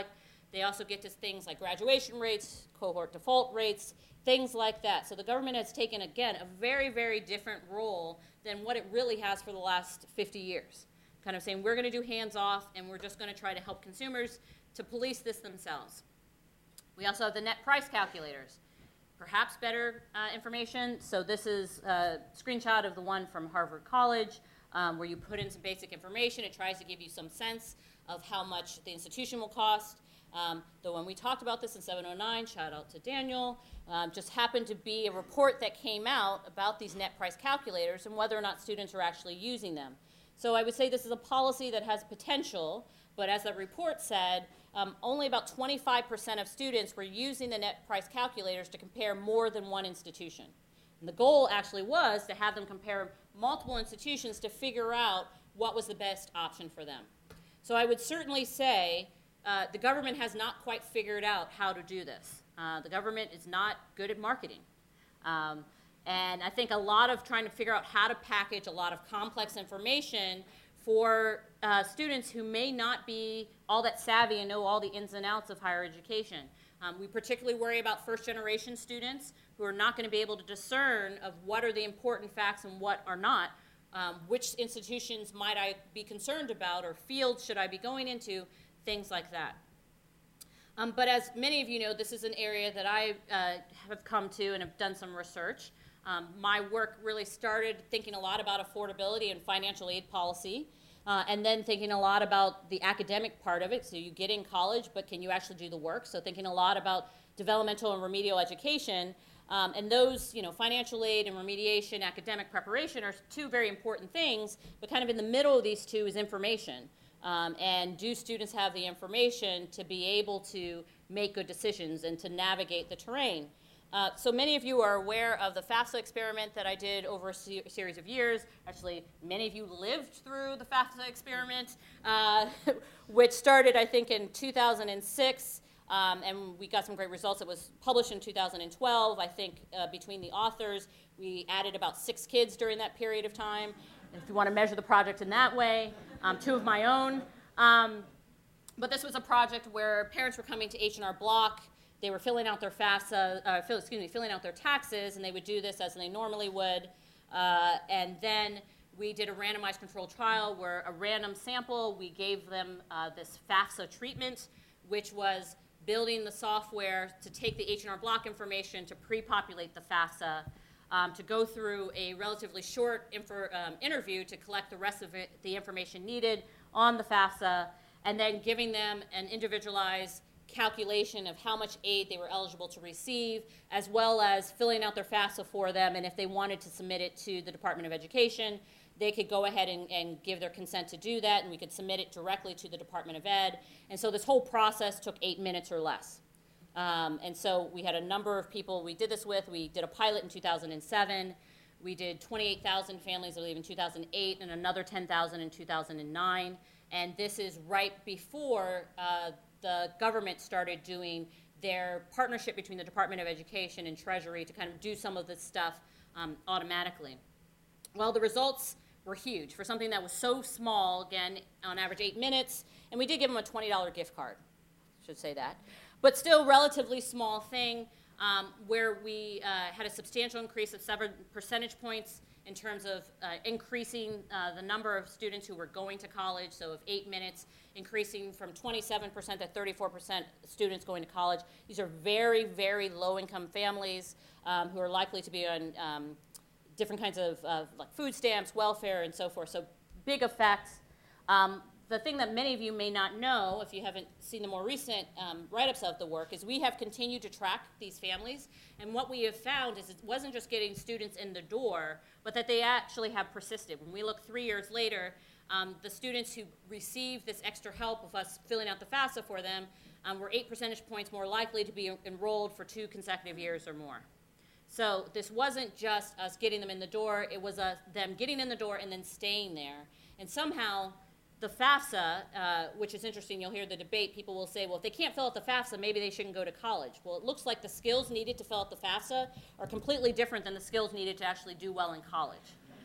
They also get to things like graduation rates, cohort default rates, things like that. So the government has taken, again, a very, very different role than what it really has for the last fifty years. Kind of saying, we're going to do hands-off, and we're just going to try to help consumers to police this themselves. We also have the net price calculators. Perhaps better uh, information. So this is a screenshot of the one from Harvard College, um, where you put in some basic information. It tries to give you some sense of how much the institution will cost. Um, though when we talked about this in seven oh nine, shout out to Daniel, um, just happened to be a report that came out about these net price calculators and whether or not students are actually using them. So I would say this is a policy that has potential, but as the report said, um, only about twenty-five percent of students were using the net price calculators to compare more than one institution. And the goal actually was to have them compare multiple institutions to figure out what was the best option for them. So I would certainly say uh, the government has not quite figured out how to do this. Uh, the government is not good at marketing. Um, and I think a lot of trying to figure out how to package a lot of complex information for uh, students who may not be all that savvy and know all the ins and outs of higher education. Um, we particularly worry about first-generation students who are not going to be able to discern of what are the important facts and what are not. Um, which institutions might I be concerned about, or fields should I be going into, things like that. Um, but as many of you know, this is an area that I uh, have come to and have done some research. Um, my work really started thinking a lot about affordability and financial aid policy, uh, and then thinking a lot about the academic part of it. So you get in college, but can you actually do the work? So thinking a lot about developmental and remedial education. Um, and those, you know, financial aid and remediation, academic preparation are two very important things, but kind of in the middle of these two is information. Um, and do students have the information to be able to make good decisions and to navigate the terrain? Uh, so many of you are aware of the FAFSA experiment that I did over a se- series of years. Actually, many of you lived through the FAFSA experiment, uh, which started, I think, in two thousand six. Um, and we got some great results. It was published in two thousand twelve. I think uh, between the authors, we added about six kids during that period of time. If you want to measure the project in that way, um, two of my own. Um, but this was a project where parents were coming to H and R Block. They were filling out their FAFSA, uh, fill, excuse me, filling out their taxes, and they would do this as they normally would. Uh, and then we did a randomized controlled trial where a random sample, we gave them uh, this FAFSA treatment, which was building the software to take the H and R Block information to pre-populate the FAFSA, um, to go through a relatively short info, um, interview to collect the rest of it, the information needed on the FAFSA, and then giving them an individualized calculation of how much aid they were eligible to receive, as well as filling out their FAFSA for them, and if they wanted to submit it to the Department of Education, they could go ahead and, and give their consent to do that, and we could submit it directly to the Department of Ed. And so this whole process took eight minutes or less. Um, and so we had a number of people we did this with. We did a pilot in two thousand seven. We did twenty-eight thousand families, I believe, in two thousand eight, and another ten thousand in two thousand nine. And this is right before uh, the government started doing their partnership between the Department of Education and Treasury to kind of do some of this stuff um, automatically. Well, the results were huge for something that was so small, again, on average eight minutes, and we did give them a twenty dollar gift card, should say that, but still relatively small thing um, where we uh, had a substantial increase of seven percentage points in terms of uh, increasing uh, the number of students who were going to college, so of eight minutes, increasing from twenty-seven percent to thirty-four percent students going to college. These are very, very low-income families um, who are likely to be on um, different kinds of uh, like food stamps, welfare, and so forth. So big effects. Um, the thing that many of you may not know, if you haven't seen the more recent um, write-ups of the work, is we have continued to track these families. And what we have found is it wasn't just getting students in the door, but that they actually have persisted. When we look three years later, um, the students who received this extra help of us filling out the FAFSA for them um, were eight percentage points more likely to be enrolled for two consecutive years or more. So this wasn't just us getting them in the door, it was uh, them getting in the door and then staying there. And somehow the FAFSA, uh, which is interesting, you'll hear the debate, people will say, well, if they can't fill out the FAFSA, maybe they shouldn't go to college. Well, it looks like the skills needed to fill out the FAFSA are completely different than the skills needed to actually do well in college.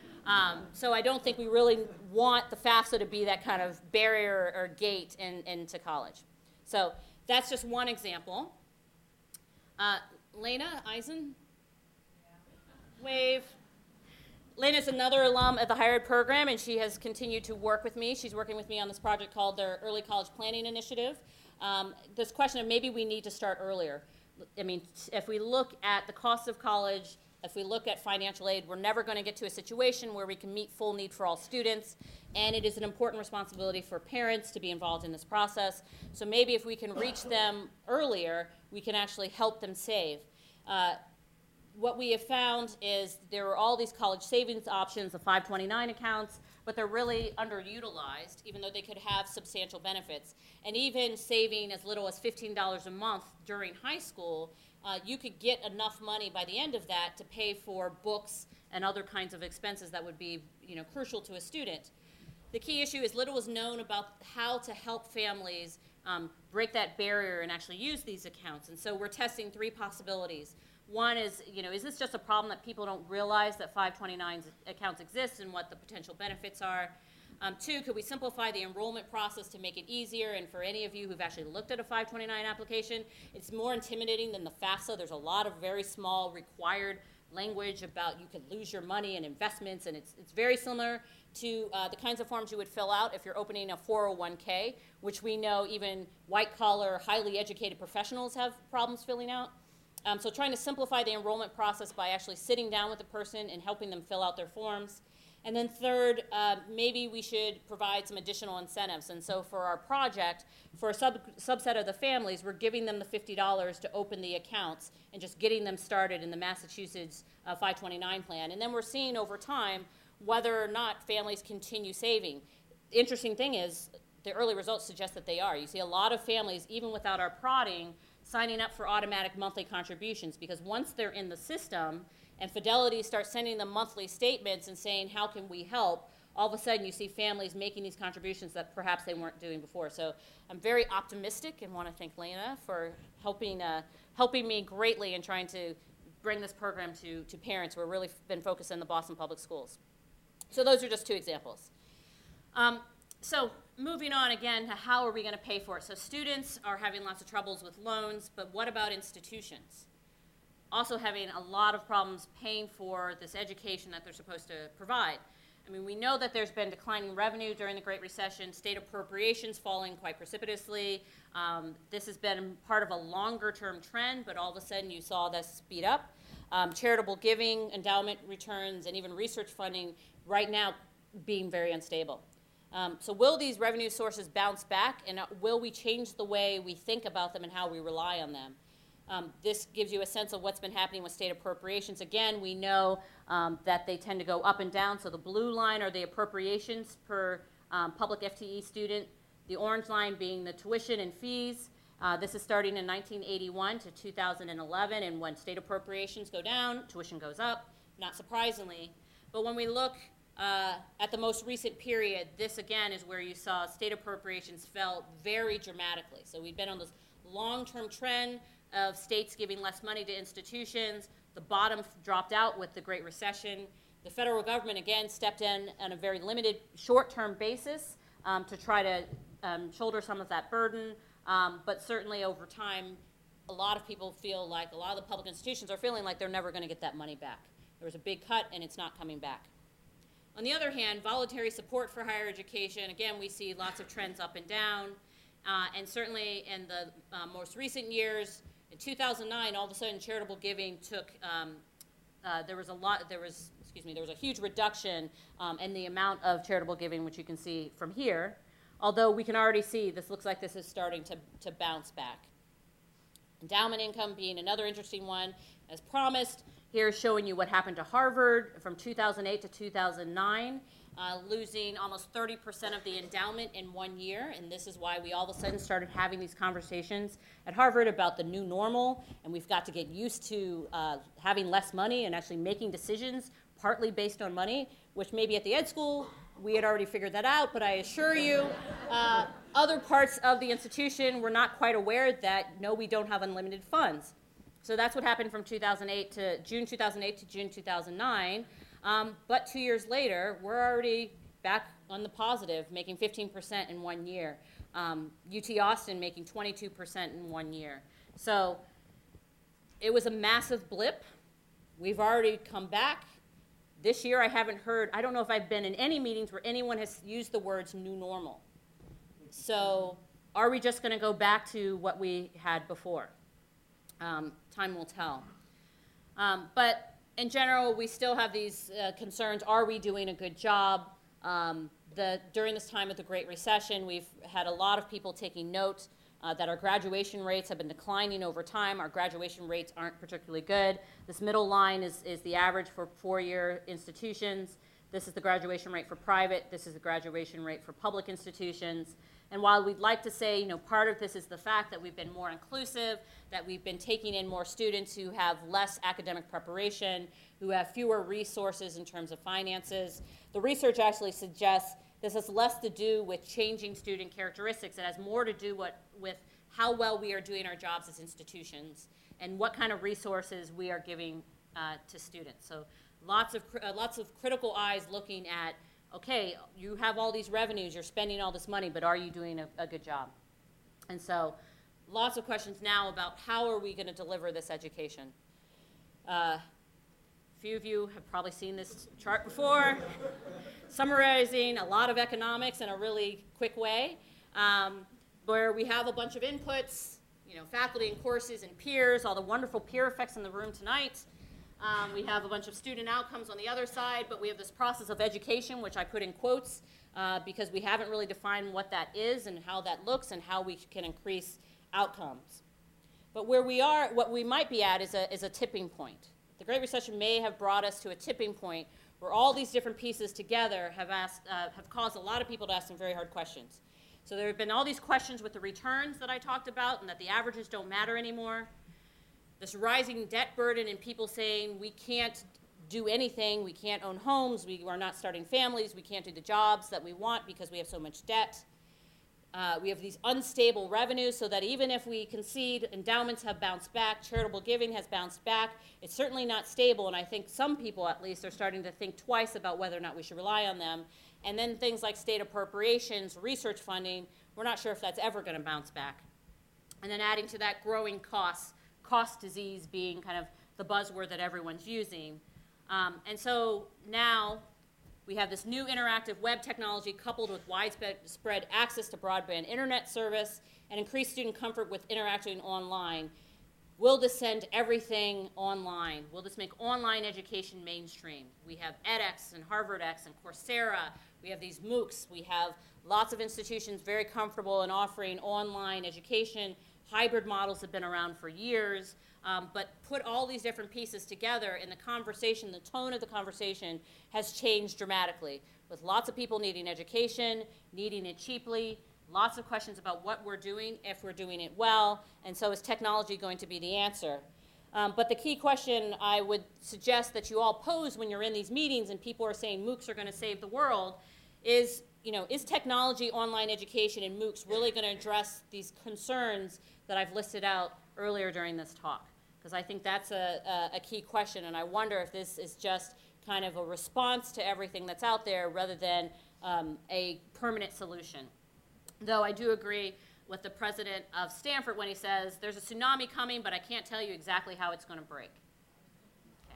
Um, so I don't think we really want the FAFSA to be that kind of barrier or gate in, into college. So that's just one example. Uh, Lena Eisen? Wave. Lena's another alum at the Higher Ed program, and she has continued to work with me. She's working with me on this project called their Early College Planning Initiative. Um, this question of maybe we need to start earlier. I mean, if we look at the cost of college, if we look at financial aid, we're never going to get to a situation where we can meet full need for all students, and it is an important responsibility for parents to be involved in this process. So maybe if we can reach them earlier, we can actually help them save. Uh, what we have found is there are all these college savings options, the five twenty-nine accounts, but they're really underutilized, even though they could have substantial benefits. And even saving as little as fifteen dollars a month during high school, uh, you could get enough money by the end of that to pay for books and other kinds of expenses that would be, you know, crucial to a student. The key issue is little is known about how to help families um, break that barrier and actually use these accounts. And so we're testing three possibilities. One is, you know, is this just a problem that people don't realize that five twenty-nine accounts exist and what the potential benefits are? Um, two, could we simplify the enrollment process to make it easier? And for any of you who've actually looked at a five twenty-nine application, it's more intimidating than the FAFSA. There's a lot of very small required language about you could lose your money and investments, and it's, it's very similar to uh, the kinds of forms you would fill out if you're opening a four oh one K, which we know even white-collar, highly educated professionals have problems filling out. Um, so trying to simplify the enrollment process by actually sitting down with the person and helping them fill out their forms. And then third, uh, maybe we should provide some additional incentives. And so for our project, for a sub subset of the families, we're giving them the fifty dollars to open the accounts and just getting them started in the Massachusetts uh, five twenty-nine plan. And then we're seeing over time whether or not families continue saving. The interesting thing is the early results suggest that they are. You see a lot of families, even without our prodding, signing up for automatic monthly contributions, because once they're in the system and Fidelity starts sending them monthly statements and saying, how can we help, all of a sudden you see families making these contributions that perhaps they weren't doing before. So I'm very optimistic and want to thank Lena for helping uh, helping me greatly in trying to bring this program to, to parents. We're really been focused in the Boston Public Schools. So those are just two examples. Um, so moving on again to how are we going to pay for it? So students are having lots of troubles with loans, but what about institutions? Also having a lot of problems paying for this education that they're supposed to provide. I mean, we know that there's been declining revenue during the Great Recession, state appropriations falling quite precipitously. Um, this has been part of a longer-term trend, but all of a sudden you saw this speed up. Um, charitable giving, endowment returns, and even research funding right now being very unstable. Um, so will these revenue sources bounce back, and will we change the way we think about them and how we rely on them? Um, this gives you a sense of what's been happening with state appropriations. Again, we know um, that they tend to go up and down. So the blue line are the appropriations per um, public F T E student, the orange line being the tuition and fees. Uh, this is starting in nineteen eighty-one to two thousand eleven, and when state appropriations go down, tuition goes up, not surprisingly. But when we look uh, at the most recent period, this again is where you saw state appropriations fell very dramatically. So we've been on this long-term trend of states giving less money to institutions. The bottom dropped out with the Great Recession. The federal government, again, stepped in on a very limited short-term basis um, to try to um, shoulder some of that burden. Um, but certainly over time, a lot of people feel like, a lot of the public institutions are feeling like they're never going to get that money back. There was a big cut, and it's not coming back. On the other hand, voluntary support for higher education, again, we see lots of trends up and down. Uh, and certainly in the uh, most recent years, in two thousand nine, all of a sudden, charitable giving took, um, uh, there was a lot, there was, excuse me, there was a huge reduction um, in the amount of charitable giving, which you can see from here. Although we can already see, this looks like this is starting to, to bounce back. Endowment income being another interesting one. As promised, here is showing you what happened to Harvard from two thousand eight to two thousand nine. Uh, losing almost thirty percent of the endowment in one year, and this is why we all of a sudden started having these conversations at Harvard about the new normal, and we've got to get used to uh, having less money and actually making decisions partly based on money, which maybe at the ed school we had already figured that out, but I assure you uh, other parts of the institution were not quite aware that, no, we don't have unlimited funds. So that's what happened from two thousand eight to June two thousand eight to June two thousand nine. Um, but two years later, we're already back on the positive, making fifteen percent in one year. Um, U T Austin making twenty-two percent in one year. So it was a massive blip. We've already come back. This year I haven't heard, I don't know if I've been in any meetings where anyone has used the words new normal. So are we just going to go back to what we had before? Um, time will tell. Um, but in general, we still have these uh, concerns. Are we doing a good job? Um, the, during this time of the Great Recession, we've had a lot of people taking note uh, that our graduation rates have been declining over time. Our graduation rates aren't particularly good. This middle line is, is the average for four-year institutions. This is the graduation rate for private. This is the graduation rate for public institutions. And while we'd like to say, you know, part of this is the fact that we've been more inclusive, that we've been taking in more students who have less academic preparation, who have fewer resources in terms of finances, the research actually suggests this has less to do with changing student characteristics. It has more to do what, with how well we are doing our jobs as institutions and what kind of resources we are giving uh, to students. So lots of, uh, lots of critical eyes looking at, okay, you have all these revenues, you're spending all this money, but are you doing a, a good job? And so lots of questions now about how are we going to deliver this education. Uh, a few of you have probably seen this chart before, summarizing a lot of economics in a really quick way, um, where we have a bunch of inputs, you know, faculty and courses and peers, all the wonderful peer effects in the room tonight. Um, we have a bunch of student outcomes on the other side, but we have this process of education, which I put in quotes, uh, because we haven't really defined what that is and how that looks and how we can increase outcomes. But where we are, what we might be at is a, is a tipping point. The Great Recession may have brought us to a tipping point where all these different pieces together have, asked, uh, have caused a lot of people to ask some very hard questions. So there have been all these questions with the returns that I talked about and that the averages don't matter anymore. This rising debt burden and people saying we can't do anything, we can't own homes, we are not starting families, we can't do the jobs that we want because we have so much debt. Uh, we have these unstable revenues so that even if we concede endowments have bounced back, charitable giving has bounced back, it's certainly not stable, and I think some people at least are starting to think twice about whether or not we should rely on them. And then things like state appropriations, research funding, we're not sure if that's ever going to bounce back. And then adding to that growing costs, cost disease being kind of the buzzword that everyone's using. Um, and so now we have this new interactive web technology coupled with widespread access to broadband internet service and increased student comfort with interacting online. Will this send everything online? Will this make online education mainstream? We have edX and HarvardX and Coursera. We have these MOOCs. We have lots of institutions very comfortable in offering online education. Hybrid models have been around for years, um, but put all these different pieces together and the conversation, the tone of the conversation has changed dramatically with lots of people needing education, needing it cheaply, lots of questions about what we're doing, if we're doing it well, and so is technology going to be the answer? Um, but the key question I would suggest that you all pose when you're in these meetings and people are saying MOOCs are going to save the world is, you know, is technology, online education, and MOOCs really going to address these concerns that I've listed out earlier during this talk? Because I think that's a, a, a key question, and I wonder if this is just kind of a response to everything that's out there rather than um, a permanent solution. Though I do agree with the president of Stanford when he says, there's a tsunami coming, but I can't tell you exactly how it's going to break. Okay.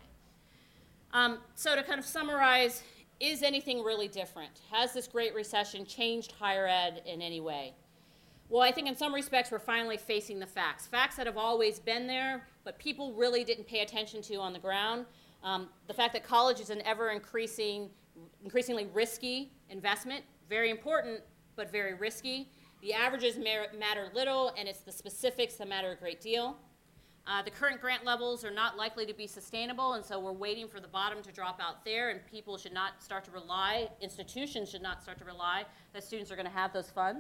Um, so to kind of summarize, is anything really different? Has this Great Recession changed higher ed in any way? Well, I think in some respects we're finally facing the facts. Facts that have always been there, but people really didn't pay attention to on the ground. Um, the fact that college is an ever-increasing, increasingly risky investment, very important, but very risky. The averages matter little, and it's the specifics that matter a great deal. Uh, the current grant levels are not likely to be sustainable, and so we're waiting for the bottom to drop out there, and people should not start to rely, institutions should not start to rely that students are going to have those funds.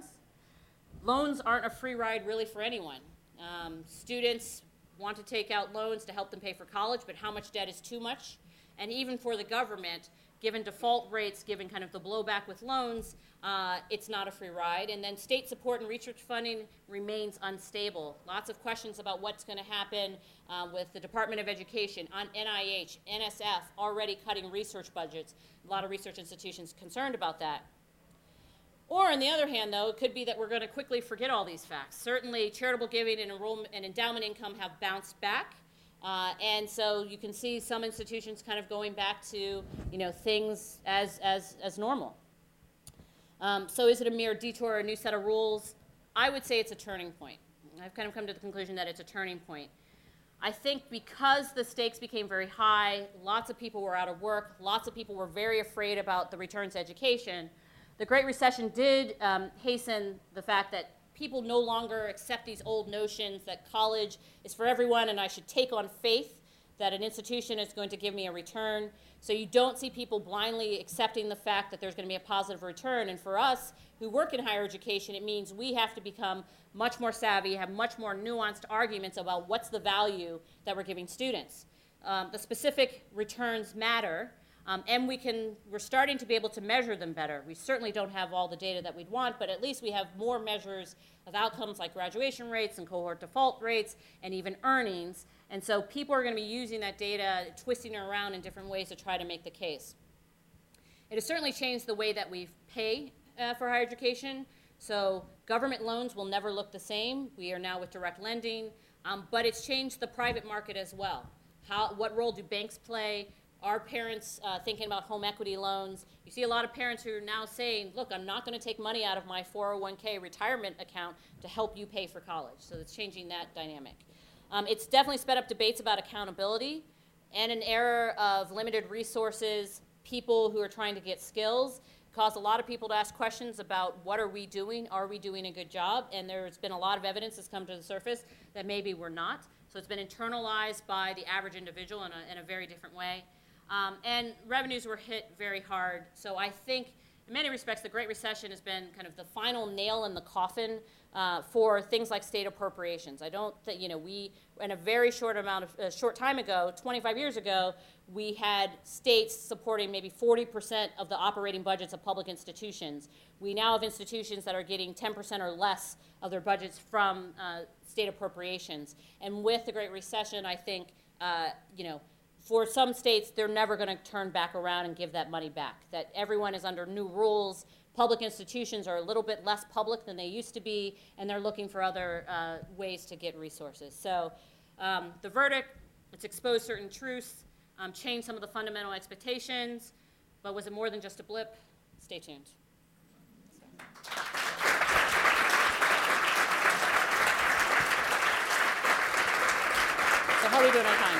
Loans aren't a free ride really for anyone. Um, students want to take out loans to help them pay for college, but how much debt is too much? And even for the government, given default rates, given kind of the blowback with loans, uh, it's not a free ride. And then state support and research funding remains unstable. Lots of questions about what's going to happen uh, with the Department of Education, on N I H, N S F, already cutting research budgets. A lot of research institutions concerned about that. Or on the other hand, though, it could be that we're going to quickly forget all these facts. Certainly, charitable giving and enrollment and endowment income have bounced back. Uh, and so you can see some institutions kind of going back to, you know, things as, as, as normal. Um, so is it a mere detour or a new set of rules? I would say it's a turning point. I've kind of come to the conclusion that it's a turning point. I think because the stakes became very high, lots of people were out of work, lots of people were very afraid about the return to education, the Great Recession did um, hasten the fact that people no longer accept these old notions that college is for everyone and I should take on faith that an institution is going to give me a return. So you don't see people blindly accepting the fact that there's going to be a positive return. And for us who work in higher education, it means we have to become much more savvy, have much more nuanced arguments about what's the value that we're giving students. Um, the specific returns matter. Um, and we can, we're starting to be able to measure them better. We certainly don't have all the data that we'd want, but at least we have more measures of outcomes like graduation rates and cohort default rates and even earnings. And so people are going to be using that data, twisting it around in different ways to try to make the case. It has certainly changed the way that we pay uh, for higher education. So government loans will never look the same. We are now with direct lending, um, but it's changed the private market as well. How, what role do banks play? Are parents uh, thinking about home equity loans? You see a lot of parents who are now saying, look, I'm not going to take money out of my four oh one k retirement account to help you pay for college. So it's changing that dynamic. Um, it's definitely sped up debates about accountability and an era of limited resources, people who are trying to get skills, caused a lot of people to ask questions about what are we doing? Are we doing a good job? And there's been a lot of evidence that's come to the surface that maybe we're not. So it's been internalized by the average individual in a, in a very different way. Um, and revenues were hit very hard. So I think, in many respects, the Great Recession has been kind of the final nail in the coffin uh, for things like state appropriations. I don't think, you know, we, in a very short amount of, a short time ago, twenty-five years ago, we had states supporting maybe forty percent of the operating budgets of public institutions. We now have institutions that are getting ten percent or less of their budgets from uh, state appropriations. And with the Great Recession, I think, uh, you know, for some states, they're never going to turn back around and give that money back, that everyone is under new rules. Public institutions are a little bit less public than they used to be, and they're looking for other uh, ways to get resources. So um, the verdict, it's exposed certain truths, um, changed some of the fundamental expectations, but was it more than just a blip? Stay tuned. So. So how are we doing on time?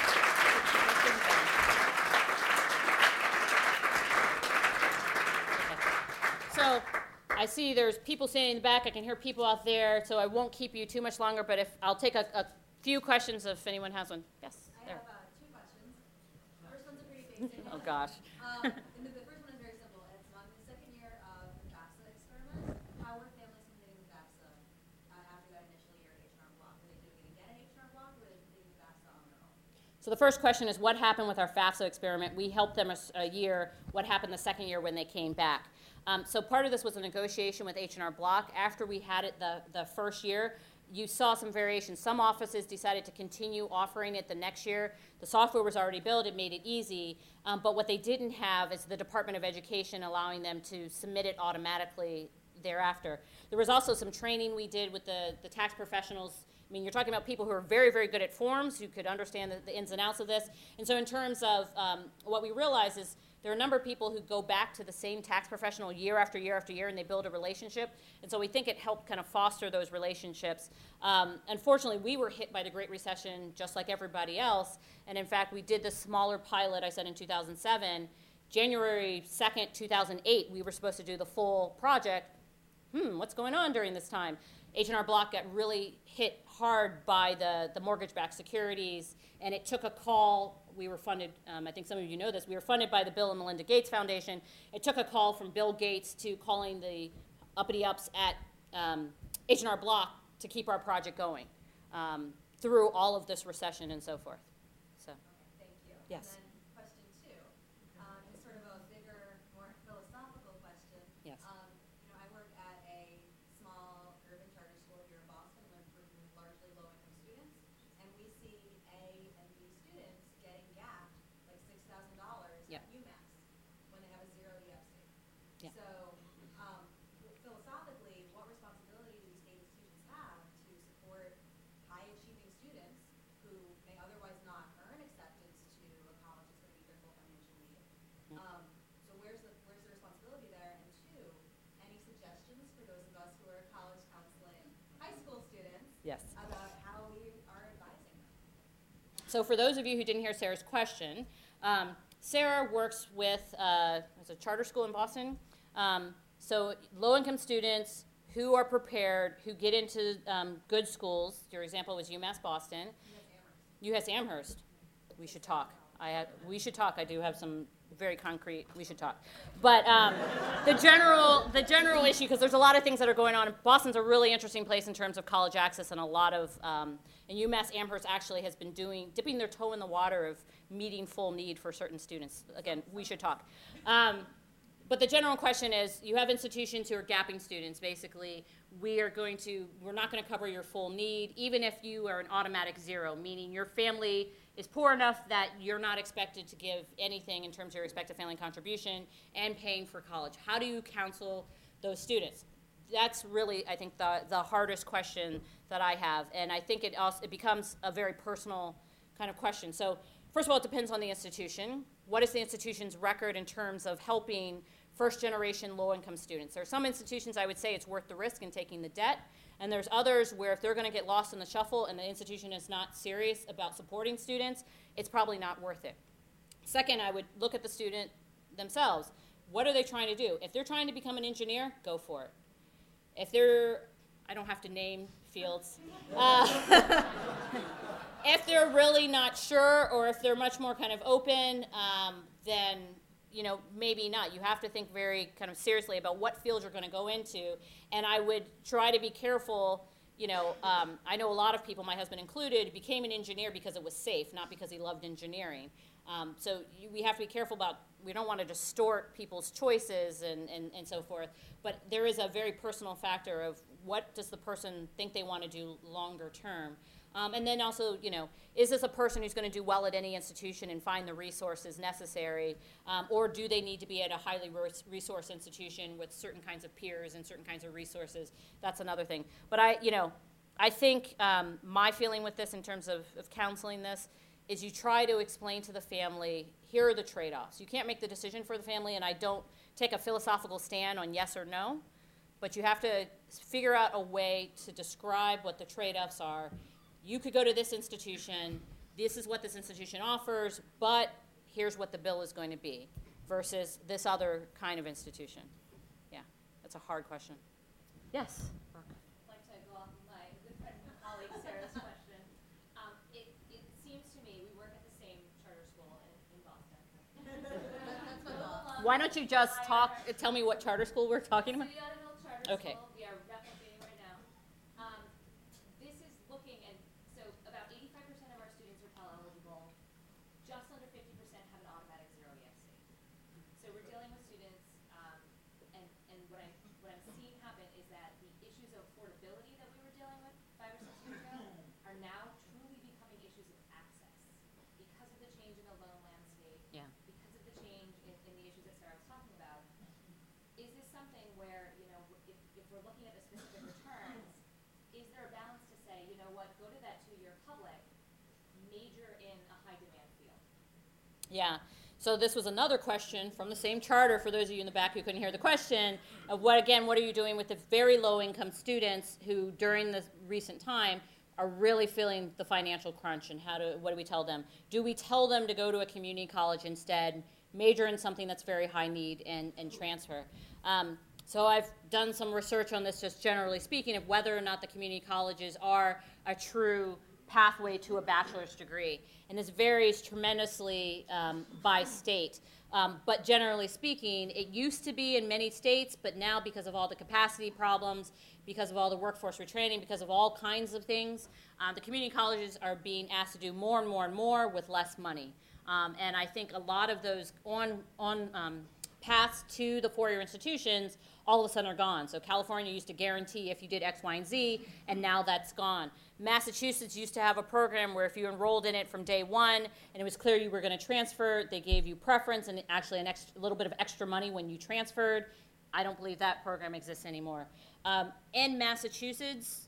So I see there's people standing in the back. I can hear people out there, so I won't keep you too much longer, but if I'll take a, a few questions if anyone has one. Yes, I there. have uh, two questions. The first one's a pretty basic. Oh, gosh. um, and the, the first one is very simple. It's on the second year of the FAFSA experiment. How were families completing the FAFSA uh, after that initial year at H and R Block? Were they doing it again at H and R Block, or were they completing the FAFSA on their own? So the first question is, what happened with our FAFSA experiment? We helped them a, a year. What happened the second year when they came back? Um, so part of this was a negotiation with H and R Block. After we had it the, the first year, you saw some variations. Some offices decided to continue offering it the next year. The software was already built. It made it easy. Um, but what they didn't have is the Department of Education allowing them to submit it automatically thereafter. There was also some training we did with the, the tax professionals. I mean, you're talking about people who are very, very good at forms, who could understand the, the ins and outs of this. And so in terms of um, what we realized is there are a number of people who go back to the same tax professional year after year after year, and they build a relationship. And so we think it helped kind of foster those relationships. Um, unfortunately, we were hit by the Great Recession just like everybody else. And in fact, we did this smaller pilot, I said, in two thousand seven. January second, two thousand eight, we were supposed to do the full project. Hmm, what's going on during this time? H and R Block got really hit hard by the, the mortgage-backed securities, and it took a call. We were funded, um, I think some of you know this, we were funded by the Bill and Melinda Gates Foundation. It took a call from Bill Gates to calling the uppity-ups at um, H and R Block to keep our project going um, through all of this recession and so forth. So, Okay, thank you. Yes. And then question two um, is sort of a bigger, more philosophical question. Yes. Um, you know, I work at a small urban charter school here in Boston with, with largely low-income students, and we see A and B students getting gapped like six thousand dollars Yep. at UMass when they have a zero E F C. Yep. So, um, so for those of you who didn't hear Sarah's question, um, Sarah works with uh, it's a charter school in Boston. Um, so low-income students who are prepared, who get into um, good schools. Your example was UMass Boston. UMass Amherst. We should talk. I have, we should talk. I do have some very concrete. We should talk. But um, the general the general issue, because there's a lot of things that are going on. Boston's a really interesting place in terms of college access, and a lot of um, and UMass Amherst actually has been doing dipping their toe in the water of meeting full need for certain students. Again, we should talk. Um, But the general question is, you have institutions who are gapping students. Basically, we are going to, we're not going to cover your full need, even if you are an automatic zero, meaning your family is poor enough that you're not expected to give anything in terms of your expected family contribution and paying for college. How do you counsel those students? That's really, I think, the, the hardest question that I have. And I think it also, it becomes a very personal kind of question. So first of all, it depends on the institution. What is the institution's record in terms of helping first-generation low-income students? There are some institutions I would say it's worth the risk in taking the debt, and there's others where if they're going to get lost in the shuffle and the institution is not serious about supporting students, it's probably not worth it. Second, I would look at the student themselves. What are they trying to do? If they're trying to become an engineer, go for it. If they're, I don't have to name fields. Uh, if they're really not sure, or if they're much more kind of open, um, then you know, maybe not. You have to think very kind of seriously about what field you're going to go into. And I would try to be careful. You know, um, I know a lot of people, my husband included, became an engineer because it was safe, not because he loved engineering. Um, so you, we have to be careful about, we don't want to distort people's choices and, and, and so forth. But there is a very personal factor of what does the person think they want to do longer term. Um, and then also, you know, is this a person who's going to do well at any institution and find the resources necessary, um, or do they need to be at a highly resourced institution with certain kinds of peers and certain kinds of resources? That's another thing. But I, you know, I think um, my feeling with this in terms of, of counseling this is you try to explain to the family, here are the trade-offs. You can't make the decision for the family, and I don't take a philosophical stand on yes or no, but you have to figure out a way to describe what the trade-offs are. You could go to this institution, this is what this institution offers, but here's what the bill is going to be, versus this other kind of institution. Yeah, that's a hard question. Yes? I'd like to go off of my good friend and colleague Sarah's question. Um, it, it seems to me, we work at the same charter school in, in Boston. That's my boss. Why don't you just talk, tell me what charter school we're talking about? City Automobile Charter Okay. School. We are replicating right now. Um, this is looking, and so about eighty-five percent of our students are Pell eligible. Just under fifty percent have an automatic zero E F C. So we're dealing with students, um, and, and what, I, what I'm seeing happen is that the issues of affordability that we were dealing with five or six years ago are now truly becoming issues of access because of the change in the loan landscape, Yeah. because of the change in, in the issues that Sarah was talking about. Is this something where, you know, if, if we're looking at the specific returns, is there a balance to say, you know what, go to that two-year public, major in a high-demand field? Yeah. So this was another question from the same charter, for those of you in the back who couldn't hear the question, of what, again, what are you doing with the very low-income students who, during this recent time, are really feeling the financial crunch, and how do, what do we tell them? Do we tell them to go to a community college instead, major in something that's very high need, and, and transfer? Um, so I've done some research on this, just generally speaking, of whether or not the community colleges are a true pathway to a bachelor's degree. And this varies tremendously um, by state. Um, but generally speaking, it used to be in many states, but now because of all the capacity problems, because of all the workforce retraining, because of all kinds of things, um, the community colleges are being asked to do more and more and more with less money. Um, and I think a lot of those on, on um, paths to the four-year institutions all of a sudden are gone. So California used to guarantee if you did X, Y, and Z, and now that's gone. Massachusetts used to have a program where if you enrolled in it from day one and it was clear you were going to transfer, they gave you preference and actually a extra, little bit of extra money when you transferred. I don't believe that program exists anymore. Um, in Massachusetts,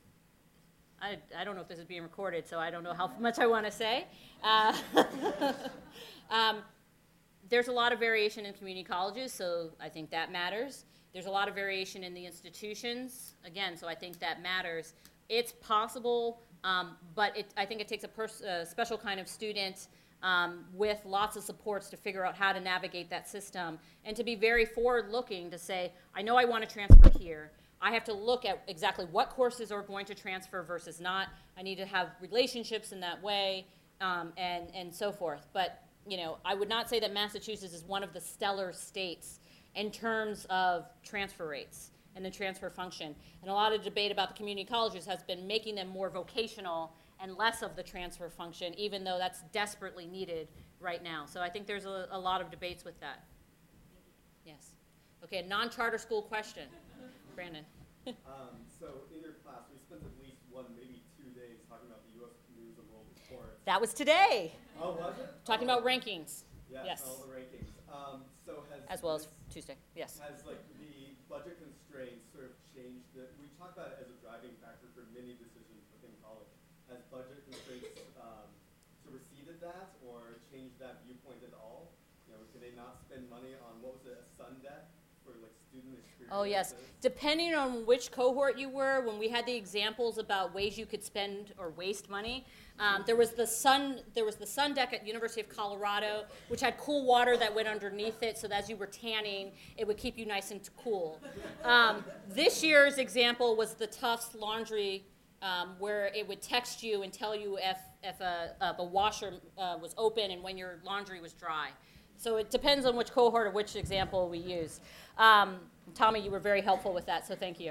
I, I don't know if this is being recorded, so I don't know how much I want to say. Uh, um, there's a lot of variation in community colleges, so I think that matters. There's a lot of variation in the institutions, again, so I think that matters. it's possible, um, but it, I think it takes a, pers- a special kind of student um, with lots of supports to figure out how to navigate that system and to be very forward-looking to say, I know I want to transfer here. I have to look at exactly what courses are going to transfer versus not. I need to have relationships in that way, um, and, and so forth. But, you know, I would not say that Massachusetts is one of the stellar states in terms of transfer rates and the transfer function. And a lot of debate about the community colleges has been making them more vocational and less of the transfer function, even though that's desperately needed right now. So I think there's a, a lot of debates with that. Yes. Okay, a non-charter school question. Brandon. um, so in your class, we spent at least one, maybe two days talking about the U S News and World Report. That was today. Oh, was it? Talking oh. about rankings. Yes, Yes. all the rankings. Um, so has As well as this- Tuesday. Yes. Has like the budget constraints sort of changed the, we talk about it as a driving factor for many decisions within college. Has budget constraints um, superseded that or changed that viewpoint at all? You know, can they not spend money on, what was it, a sun deck for like student experiences? Oh, yes. Depending on which cohort you were, when we had the examples about ways you could spend or waste money, um, there was the sun. There was the sun deck at University of Colorado, which had cool water that went underneath it, so that as you were tanning, it would keep you nice and cool. Um, this year's example was the Tufts laundry, um, where it would text you and tell you if if a, if a washer uh, was open and when your laundry was dry. So it depends on which cohort or which example we use. Um, Tommy, you were very helpful with that, so thank you.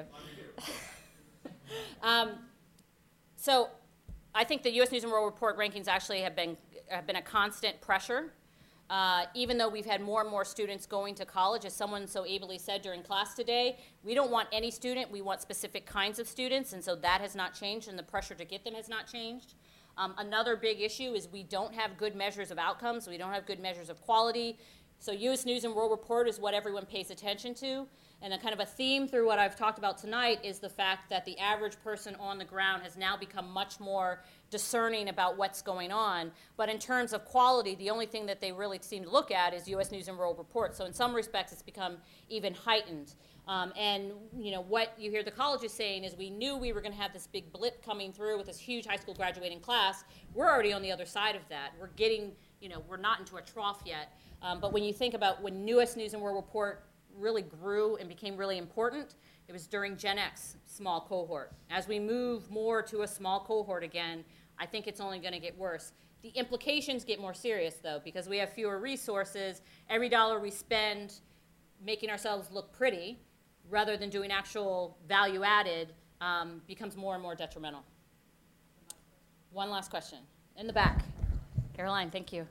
um, so I think the U S News and World Report rankings actually have been have been a constant pressure. Uh, even though we've had more and more students going to college, as someone so ably said during class today, we don't want any student, we want specific kinds of students, and so that has not changed, and the pressure to get them has not changed. Um, another big issue is we don't have good measures of outcomes. We don't have good measures of quality. So U S News and World Report is what everyone pays attention to. And a kind of a theme through what I've talked about tonight is the fact that the average person on the ground has now become much more discerning about what's going on. But in terms of quality, the only thing that they really seem to look at is U S News and World Report. So in some respects, it's become even heightened. Um, and you know what you hear the colleges saying is we knew we were going to have this big blip coming through with this huge high school graduating class. We're already on the other side of that. We're getting, you know, we're not into a trough yet. Um, but when you think about when U S News and World Report really grew and became really important, it was during Gen X, small cohort. As we move more to a small cohort again, I think it's only going to get worse. The implications get more serious, though, because we have fewer resources. Every dollar we spend making ourselves look pretty rather than doing actual value added um, becomes more and more detrimental. One last question. In the back. Caroline, thank you.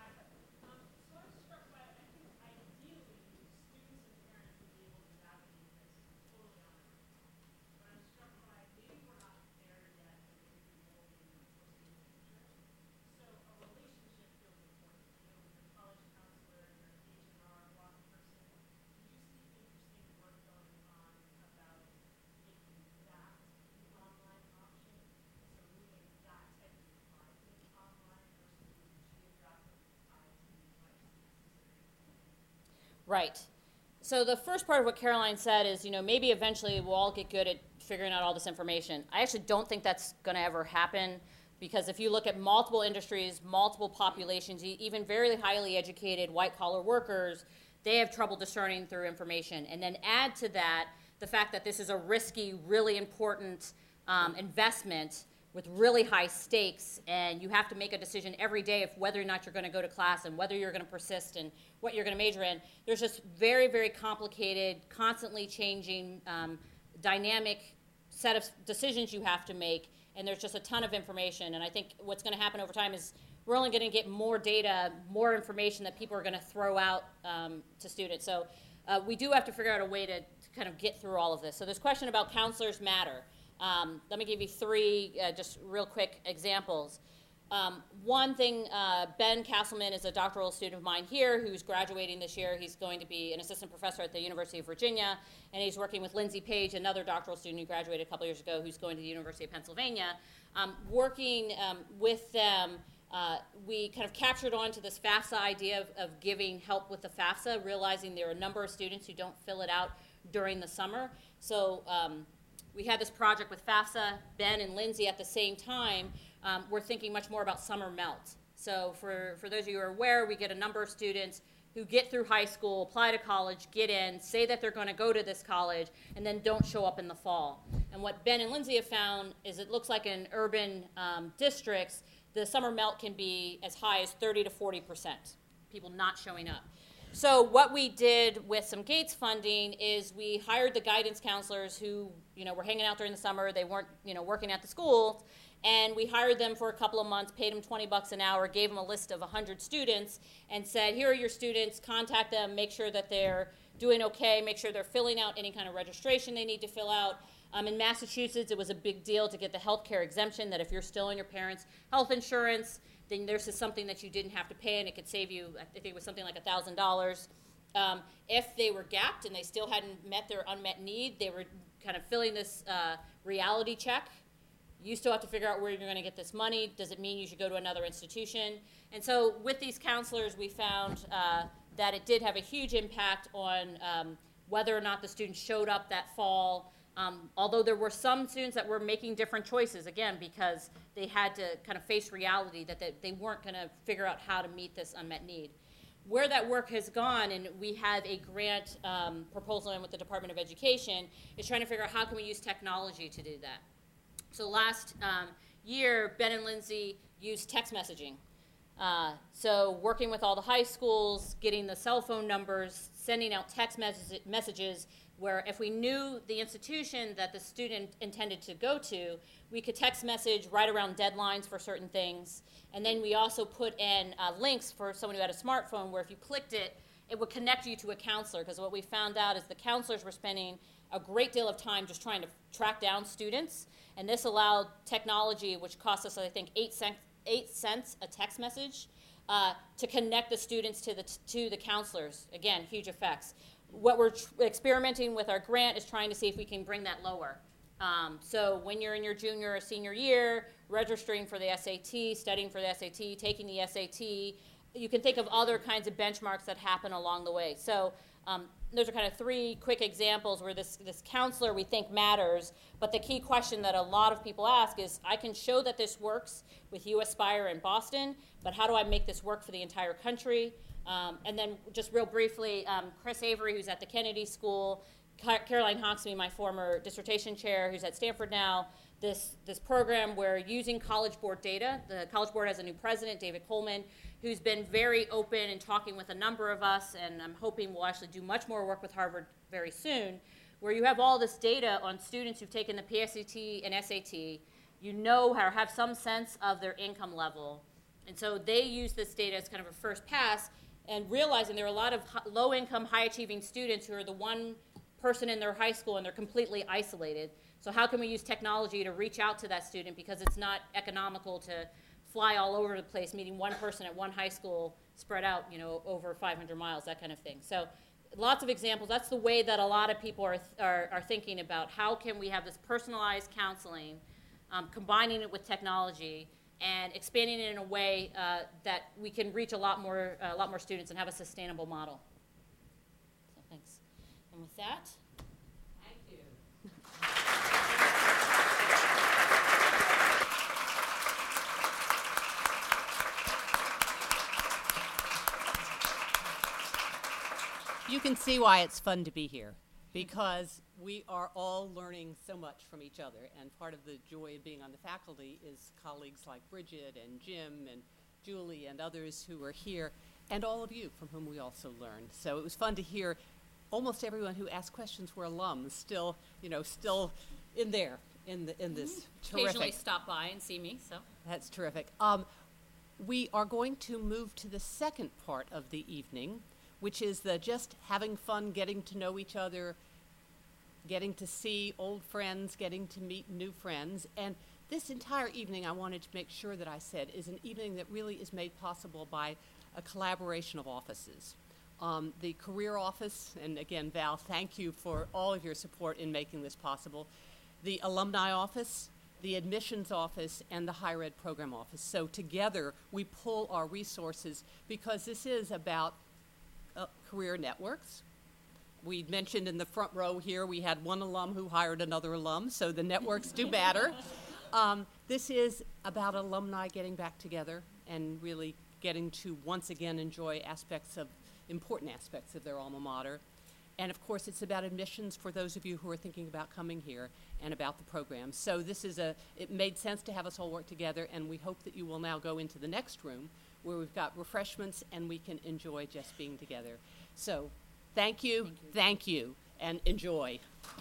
Right. So the first part of what Caroline said is, you know, maybe eventually we'll all get good at figuring out all this information. I actually don't think that's going to ever happen, because if you look at multiple industries, multiple populations, even very highly educated white-collar workers, they have trouble discerning through information. And then add to that the fact that this is a risky, really important um, investment with really high stakes, and you have to make a decision every day of whether or not you're going to go to class and whether you're going to persist and what you're going to major in. There's just very, very complicated, constantly changing, um, dynamic set of decisions you have to make, and there's just a ton of information. And I think what's going to happen over time is we're only going to get more data, more information that people are going to throw out um, to students. So uh, we do have to figure out a way to, to kind of get through all of this. So this question about counselors matter. Um, let me give you three uh, just real quick examples. Um, one thing, uh, Ben Castleman is a doctoral student of mine here who's graduating this year. He's going to be an assistant professor at the University of Virginia, and he's working with Lindsay Page, another doctoral student who graduated a couple years ago, who's going to the University of Pennsylvania. Um, working um, with them, uh, we kind of captured onto this FAFSA idea of, of giving help with the FAFSA, realizing there are a number of students who don't fill it out during the summer. So um, we had this project with FAFSA, Ben and Lindsay at the same time. Um, we're thinking much more about summer melt. So for, for those of you who are aware, we get a number of students who get through high school, apply to college, get in, say that they're going to go to this college, and then don't show up in the fall. And what Ben and Lindsay have found is it looks like in urban um, districts, the summer melt can be as high as thirty to forty percent, people not showing up. So what we did with some Gates funding is we hired the guidance counselors who, you know, were hanging out during the summer. They weren't, you know, working at the school. And we hired them for a couple of months, paid them twenty bucks an hour, gave them a list of one hundred students, and said, here are your students, contact them, make sure that they're doing okay, make sure they're filling out any kind of registration they need to fill out. Um, in Massachusetts, it was a big deal to get the health care exemption, that if you're still on your parents' health insurance, then this is something that you didn't have to pay, and it could save you, I think it was something like one thousand dollars. Um, if they were gapped and they still hadn't met their unmet need, they were kind of filling this uh, reality check. You still have to figure out where you're going to get this money. Does it mean you should go to another institution? And so with these counselors, we found uh, that it did have a huge impact on um, whether or not the students showed up that fall. Um, although there were some students that were making different choices, again, because they had to kind of face reality that they, they weren't going to figure out how to meet this unmet need. Where that work has gone, and we have a grant um, proposal in with the Department of Education, is trying to figure out how can we use technology to do that. So last um, year, Ben and Lindsay used text messaging. Uh, so working with all the high schools, getting the cell phone numbers, sending out text mes- messages where if we knew the institution that the student intended to go to, we could text message right around deadlines for certain things. And then we also put in uh, links for someone who had a smartphone where if you clicked it, it would connect you to a counselor, because what we found out is the counselors were spending a great deal of time just trying to track down students, and this allowed technology, which cost us, I think, eight cents, eight cents a text message, uh, to connect the students to the, to the counselors. Again, huge effects. What we're tr- experimenting with our grant is trying to see if we can bring that lower. Um, so when you're in your junior or senior year, registering for the S A T, studying for the S A T, taking the S A T, you can think of other kinds of benchmarks that happen along the way. So um, those are kind of three quick examples where this, this counselor we think matters, but the key question that a lot of people ask is, I can show that this works with U Aspire in Boston, but how do I make this work for the entire country? Um, and then just real briefly, um, Chris Avery, who's at the Kennedy School, Car- Caroline Hawksby, my former dissertation chair, who's at Stanford now, this, this program where using College Board data, the College Board has a new president, David Coleman, who's been very open and talking with a number of us, and I'm hoping we'll actually do much more work with Harvard very soon, where you have all this data on students who've taken the P S A T and S A T, you know or have some sense of their income level. And so they use this data as kind of a first pass, and realizing there are a lot of low-income, high-achieving students who are the one person in their high school and they're completely isolated. So how can we use technology to reach out to that student, because it's not economical to fly all over the place, meeting one person at one high school spread out, you know, over five hundred miles, that kind of thing. So lots of examples. That's the way that a lot of people are, are, are thinking about how can we have this personalized counseling, um, combining it with technology, and expanding it in a way uh, that we can reach a lot more, uh, a lot more students and have a sustainable model. So thanks. And with that, thank you. You can see why it's fun to be here, because we are all learning so much from each other, and part of the joy of being on the faculty is colleagues like Bridget and Jim and Julie and others who are here, and all of you from whom we also learned. So it was fun to hear almost everyone who asked questions were alums, still, you know, still in there, in the in this mm-hmm. terrific. Occasionally stop by and see me, so. That's terrific. Um, we are going to move to the second part of the evening, which is the just having fun, getting to know each other, getting to see old friends, getting to meet new friends. And this entire evening, I wanted to make sure that I said, is an evening that really is made possible by a collaboration of offices. Um, the Career Office, and again, Val, thank you for all of your support in making this possible. The Alumni Office, the Admissions Office, and the Higher Ed Program Office. So together, we pull our resources, because this is about Uh, career networks, we mentioned in the front row here, we had one alum who hired another alum, so the networks do matter. Um, this is about alumni getting back together and really getting to once again enjoy aspects of, important aspects of their alma mater. And of course, it's about admissions for those of you who are thinking about coming here and about the program. So this is a, it made sense to have us all work together, and we hope that you will now go into the next room where we've got refreshments and we can enjoy just being together. So thank you, thank you, thank you and enjoy.